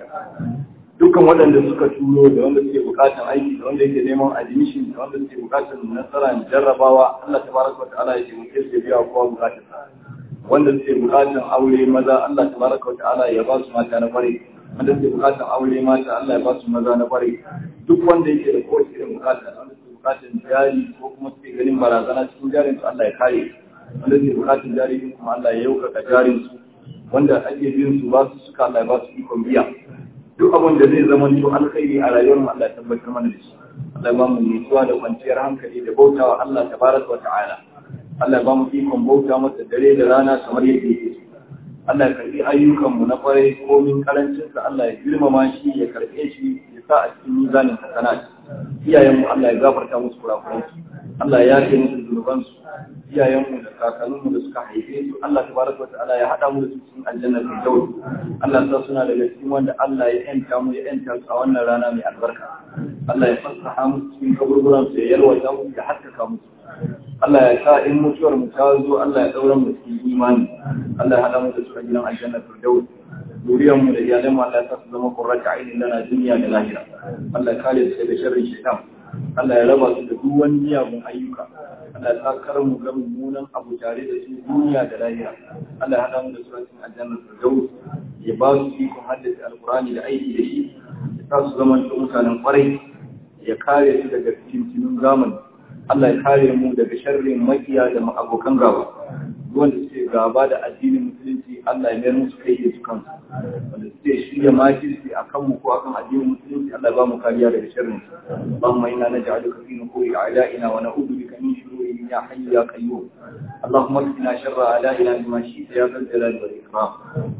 dukkan waɗanda suka turo da wanda suke bukatan aiki da wanda yake neman admission da wanda suke bukatan nasara da jarrabawa Allah tabaraka wata'ala ya taimake su biya kowa bukatun wanda suke bukatan aure maza Allah tabaraka wata'ala ya ba su mata na kware wanda suke bukatan aure mata Allah ya ba su maza na kware duk wanda yake da kowace irin bukata wanda suke bukatan jari ko kuma suke ganin barazana cikin jarin su Allah ya kare wanda suke bukatan jari kuma Allah ya yaukaka jarin su wanda ake bin su ba su suka Allah ya ba su ikon biya duk abin da zai zama to alkhairi a rayuwar mu Allah ya tabbatar mana da shi Allah ya ba mu nutsuwa da kwanciyar hankali da bautawa Allah tabaraka wa ta'ala Allah ya ba mu ikon bauta masa dare da rana kamar yadda yake Allah ya karbi ayyukan mu na kwarai komin karancin sa Allah ya girmama shi ya karbe shi ya sa a cikin mizanin hasanat iyayen mu Allah ya gafarta musu kurakuran su Allah ya yafe musu zunuban su iyayen mu da kakannin mu da suka haife su Allah tabaraka wa ta'ala ya hada mu da su cikin aljanna ta dawo Allah sa suna daga cikin wanda Allah ya yanta mu ya yanta su a wannan rana mai albarka Allah ya fasaha mu cikin kaburburan su ya yalwata mu da haskaka mu Allah ya sa in mutuwar mu ta zo Allah ya daura mu cikin imani Allah ya hada mu da su a gidan aljanna ta dawo zuriyar mu da iyalan mu Allah ya sa su zama qurrata ainin lana duniya da lahira Allah ya kare su daga sharrin shaitan Allah ya raba su da duk wani miyagun ayyuka Allah ya sa kar mu ga mummunan abu tare da su duniya da lahira Allah ya hada mu da suratul aljanna firdaus ya ba su ikon haddace alqur'ani da aiki da shi ya sa su zaman mutanen kwarai ya kare su daga cikin zamani Allah ya kare mu daga sharrin makiya da abokan gaba wanda suke gaba da addinin musulunci Allah ya mayar musu kai da su kansu wanda suke shirya makirci a kanmu ko akan addinin musulunci Allah ya ba mu kariya daga sharrin su Allahumma inna naj'aluka fi nuhuri a'da'ina wa na'udhu bika min shururihim ya hayyu ya qayyum Allahumma qina sharra a'da'ina bima shi'ta ya zal jalali wal ikram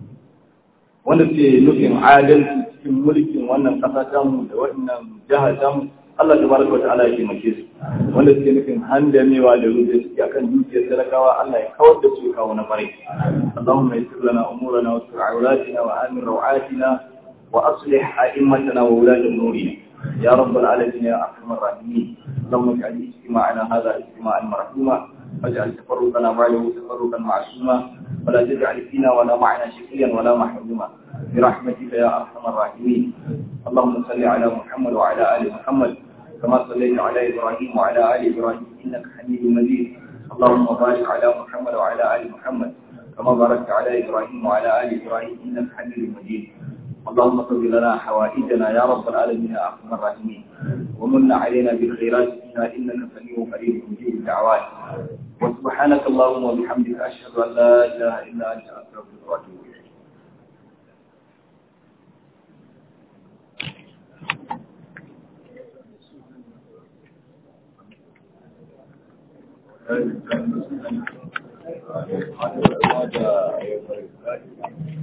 wanda suke nufin adalci cikin mulkin wannan kasa tamu da wannan jihar tamu Allah tabaraka wa ta'ala ya taimake su wanda suke nufin handamewa da rufe suke akan dukiyar talakawa Allah ya kawar da su kawo na farai Allahumma yassir lana umurana wa sur awratina wa amin rawatina wa aslih a'immatana wa ulata umurina ya rabbal alamin ya arhamar rahimin Allahumma ij'al ijtima'ana hadha ijtima'an marhuma waj'al tafarruqana ba'dahu tafarruqan ma'suma wa la taj'al fina wa la ma'ana shaqiyan wa la mahruma برحمتك يا ارحم الراحمين اللهم صل على محمد وعلى ال محمد كما صليت على إبراهيم وعلى آل إبراهيم إنك حميد مجيد اللهم بارك على محمد وعلى آل محمد كما باركت على إبراهيم وعلى آل إبراهيم إنك حميد مجيد اللهم قض لنا حوائجنا يا رب العالمين يا ارحم الراحمين ومن علينا بالخيرات فينا انك سميع قريب مجيب الدعوات وسبحانك اللهم وبحمدك اشهد ان لا اله الا انت استغفرك واتوب اليك. Thank you.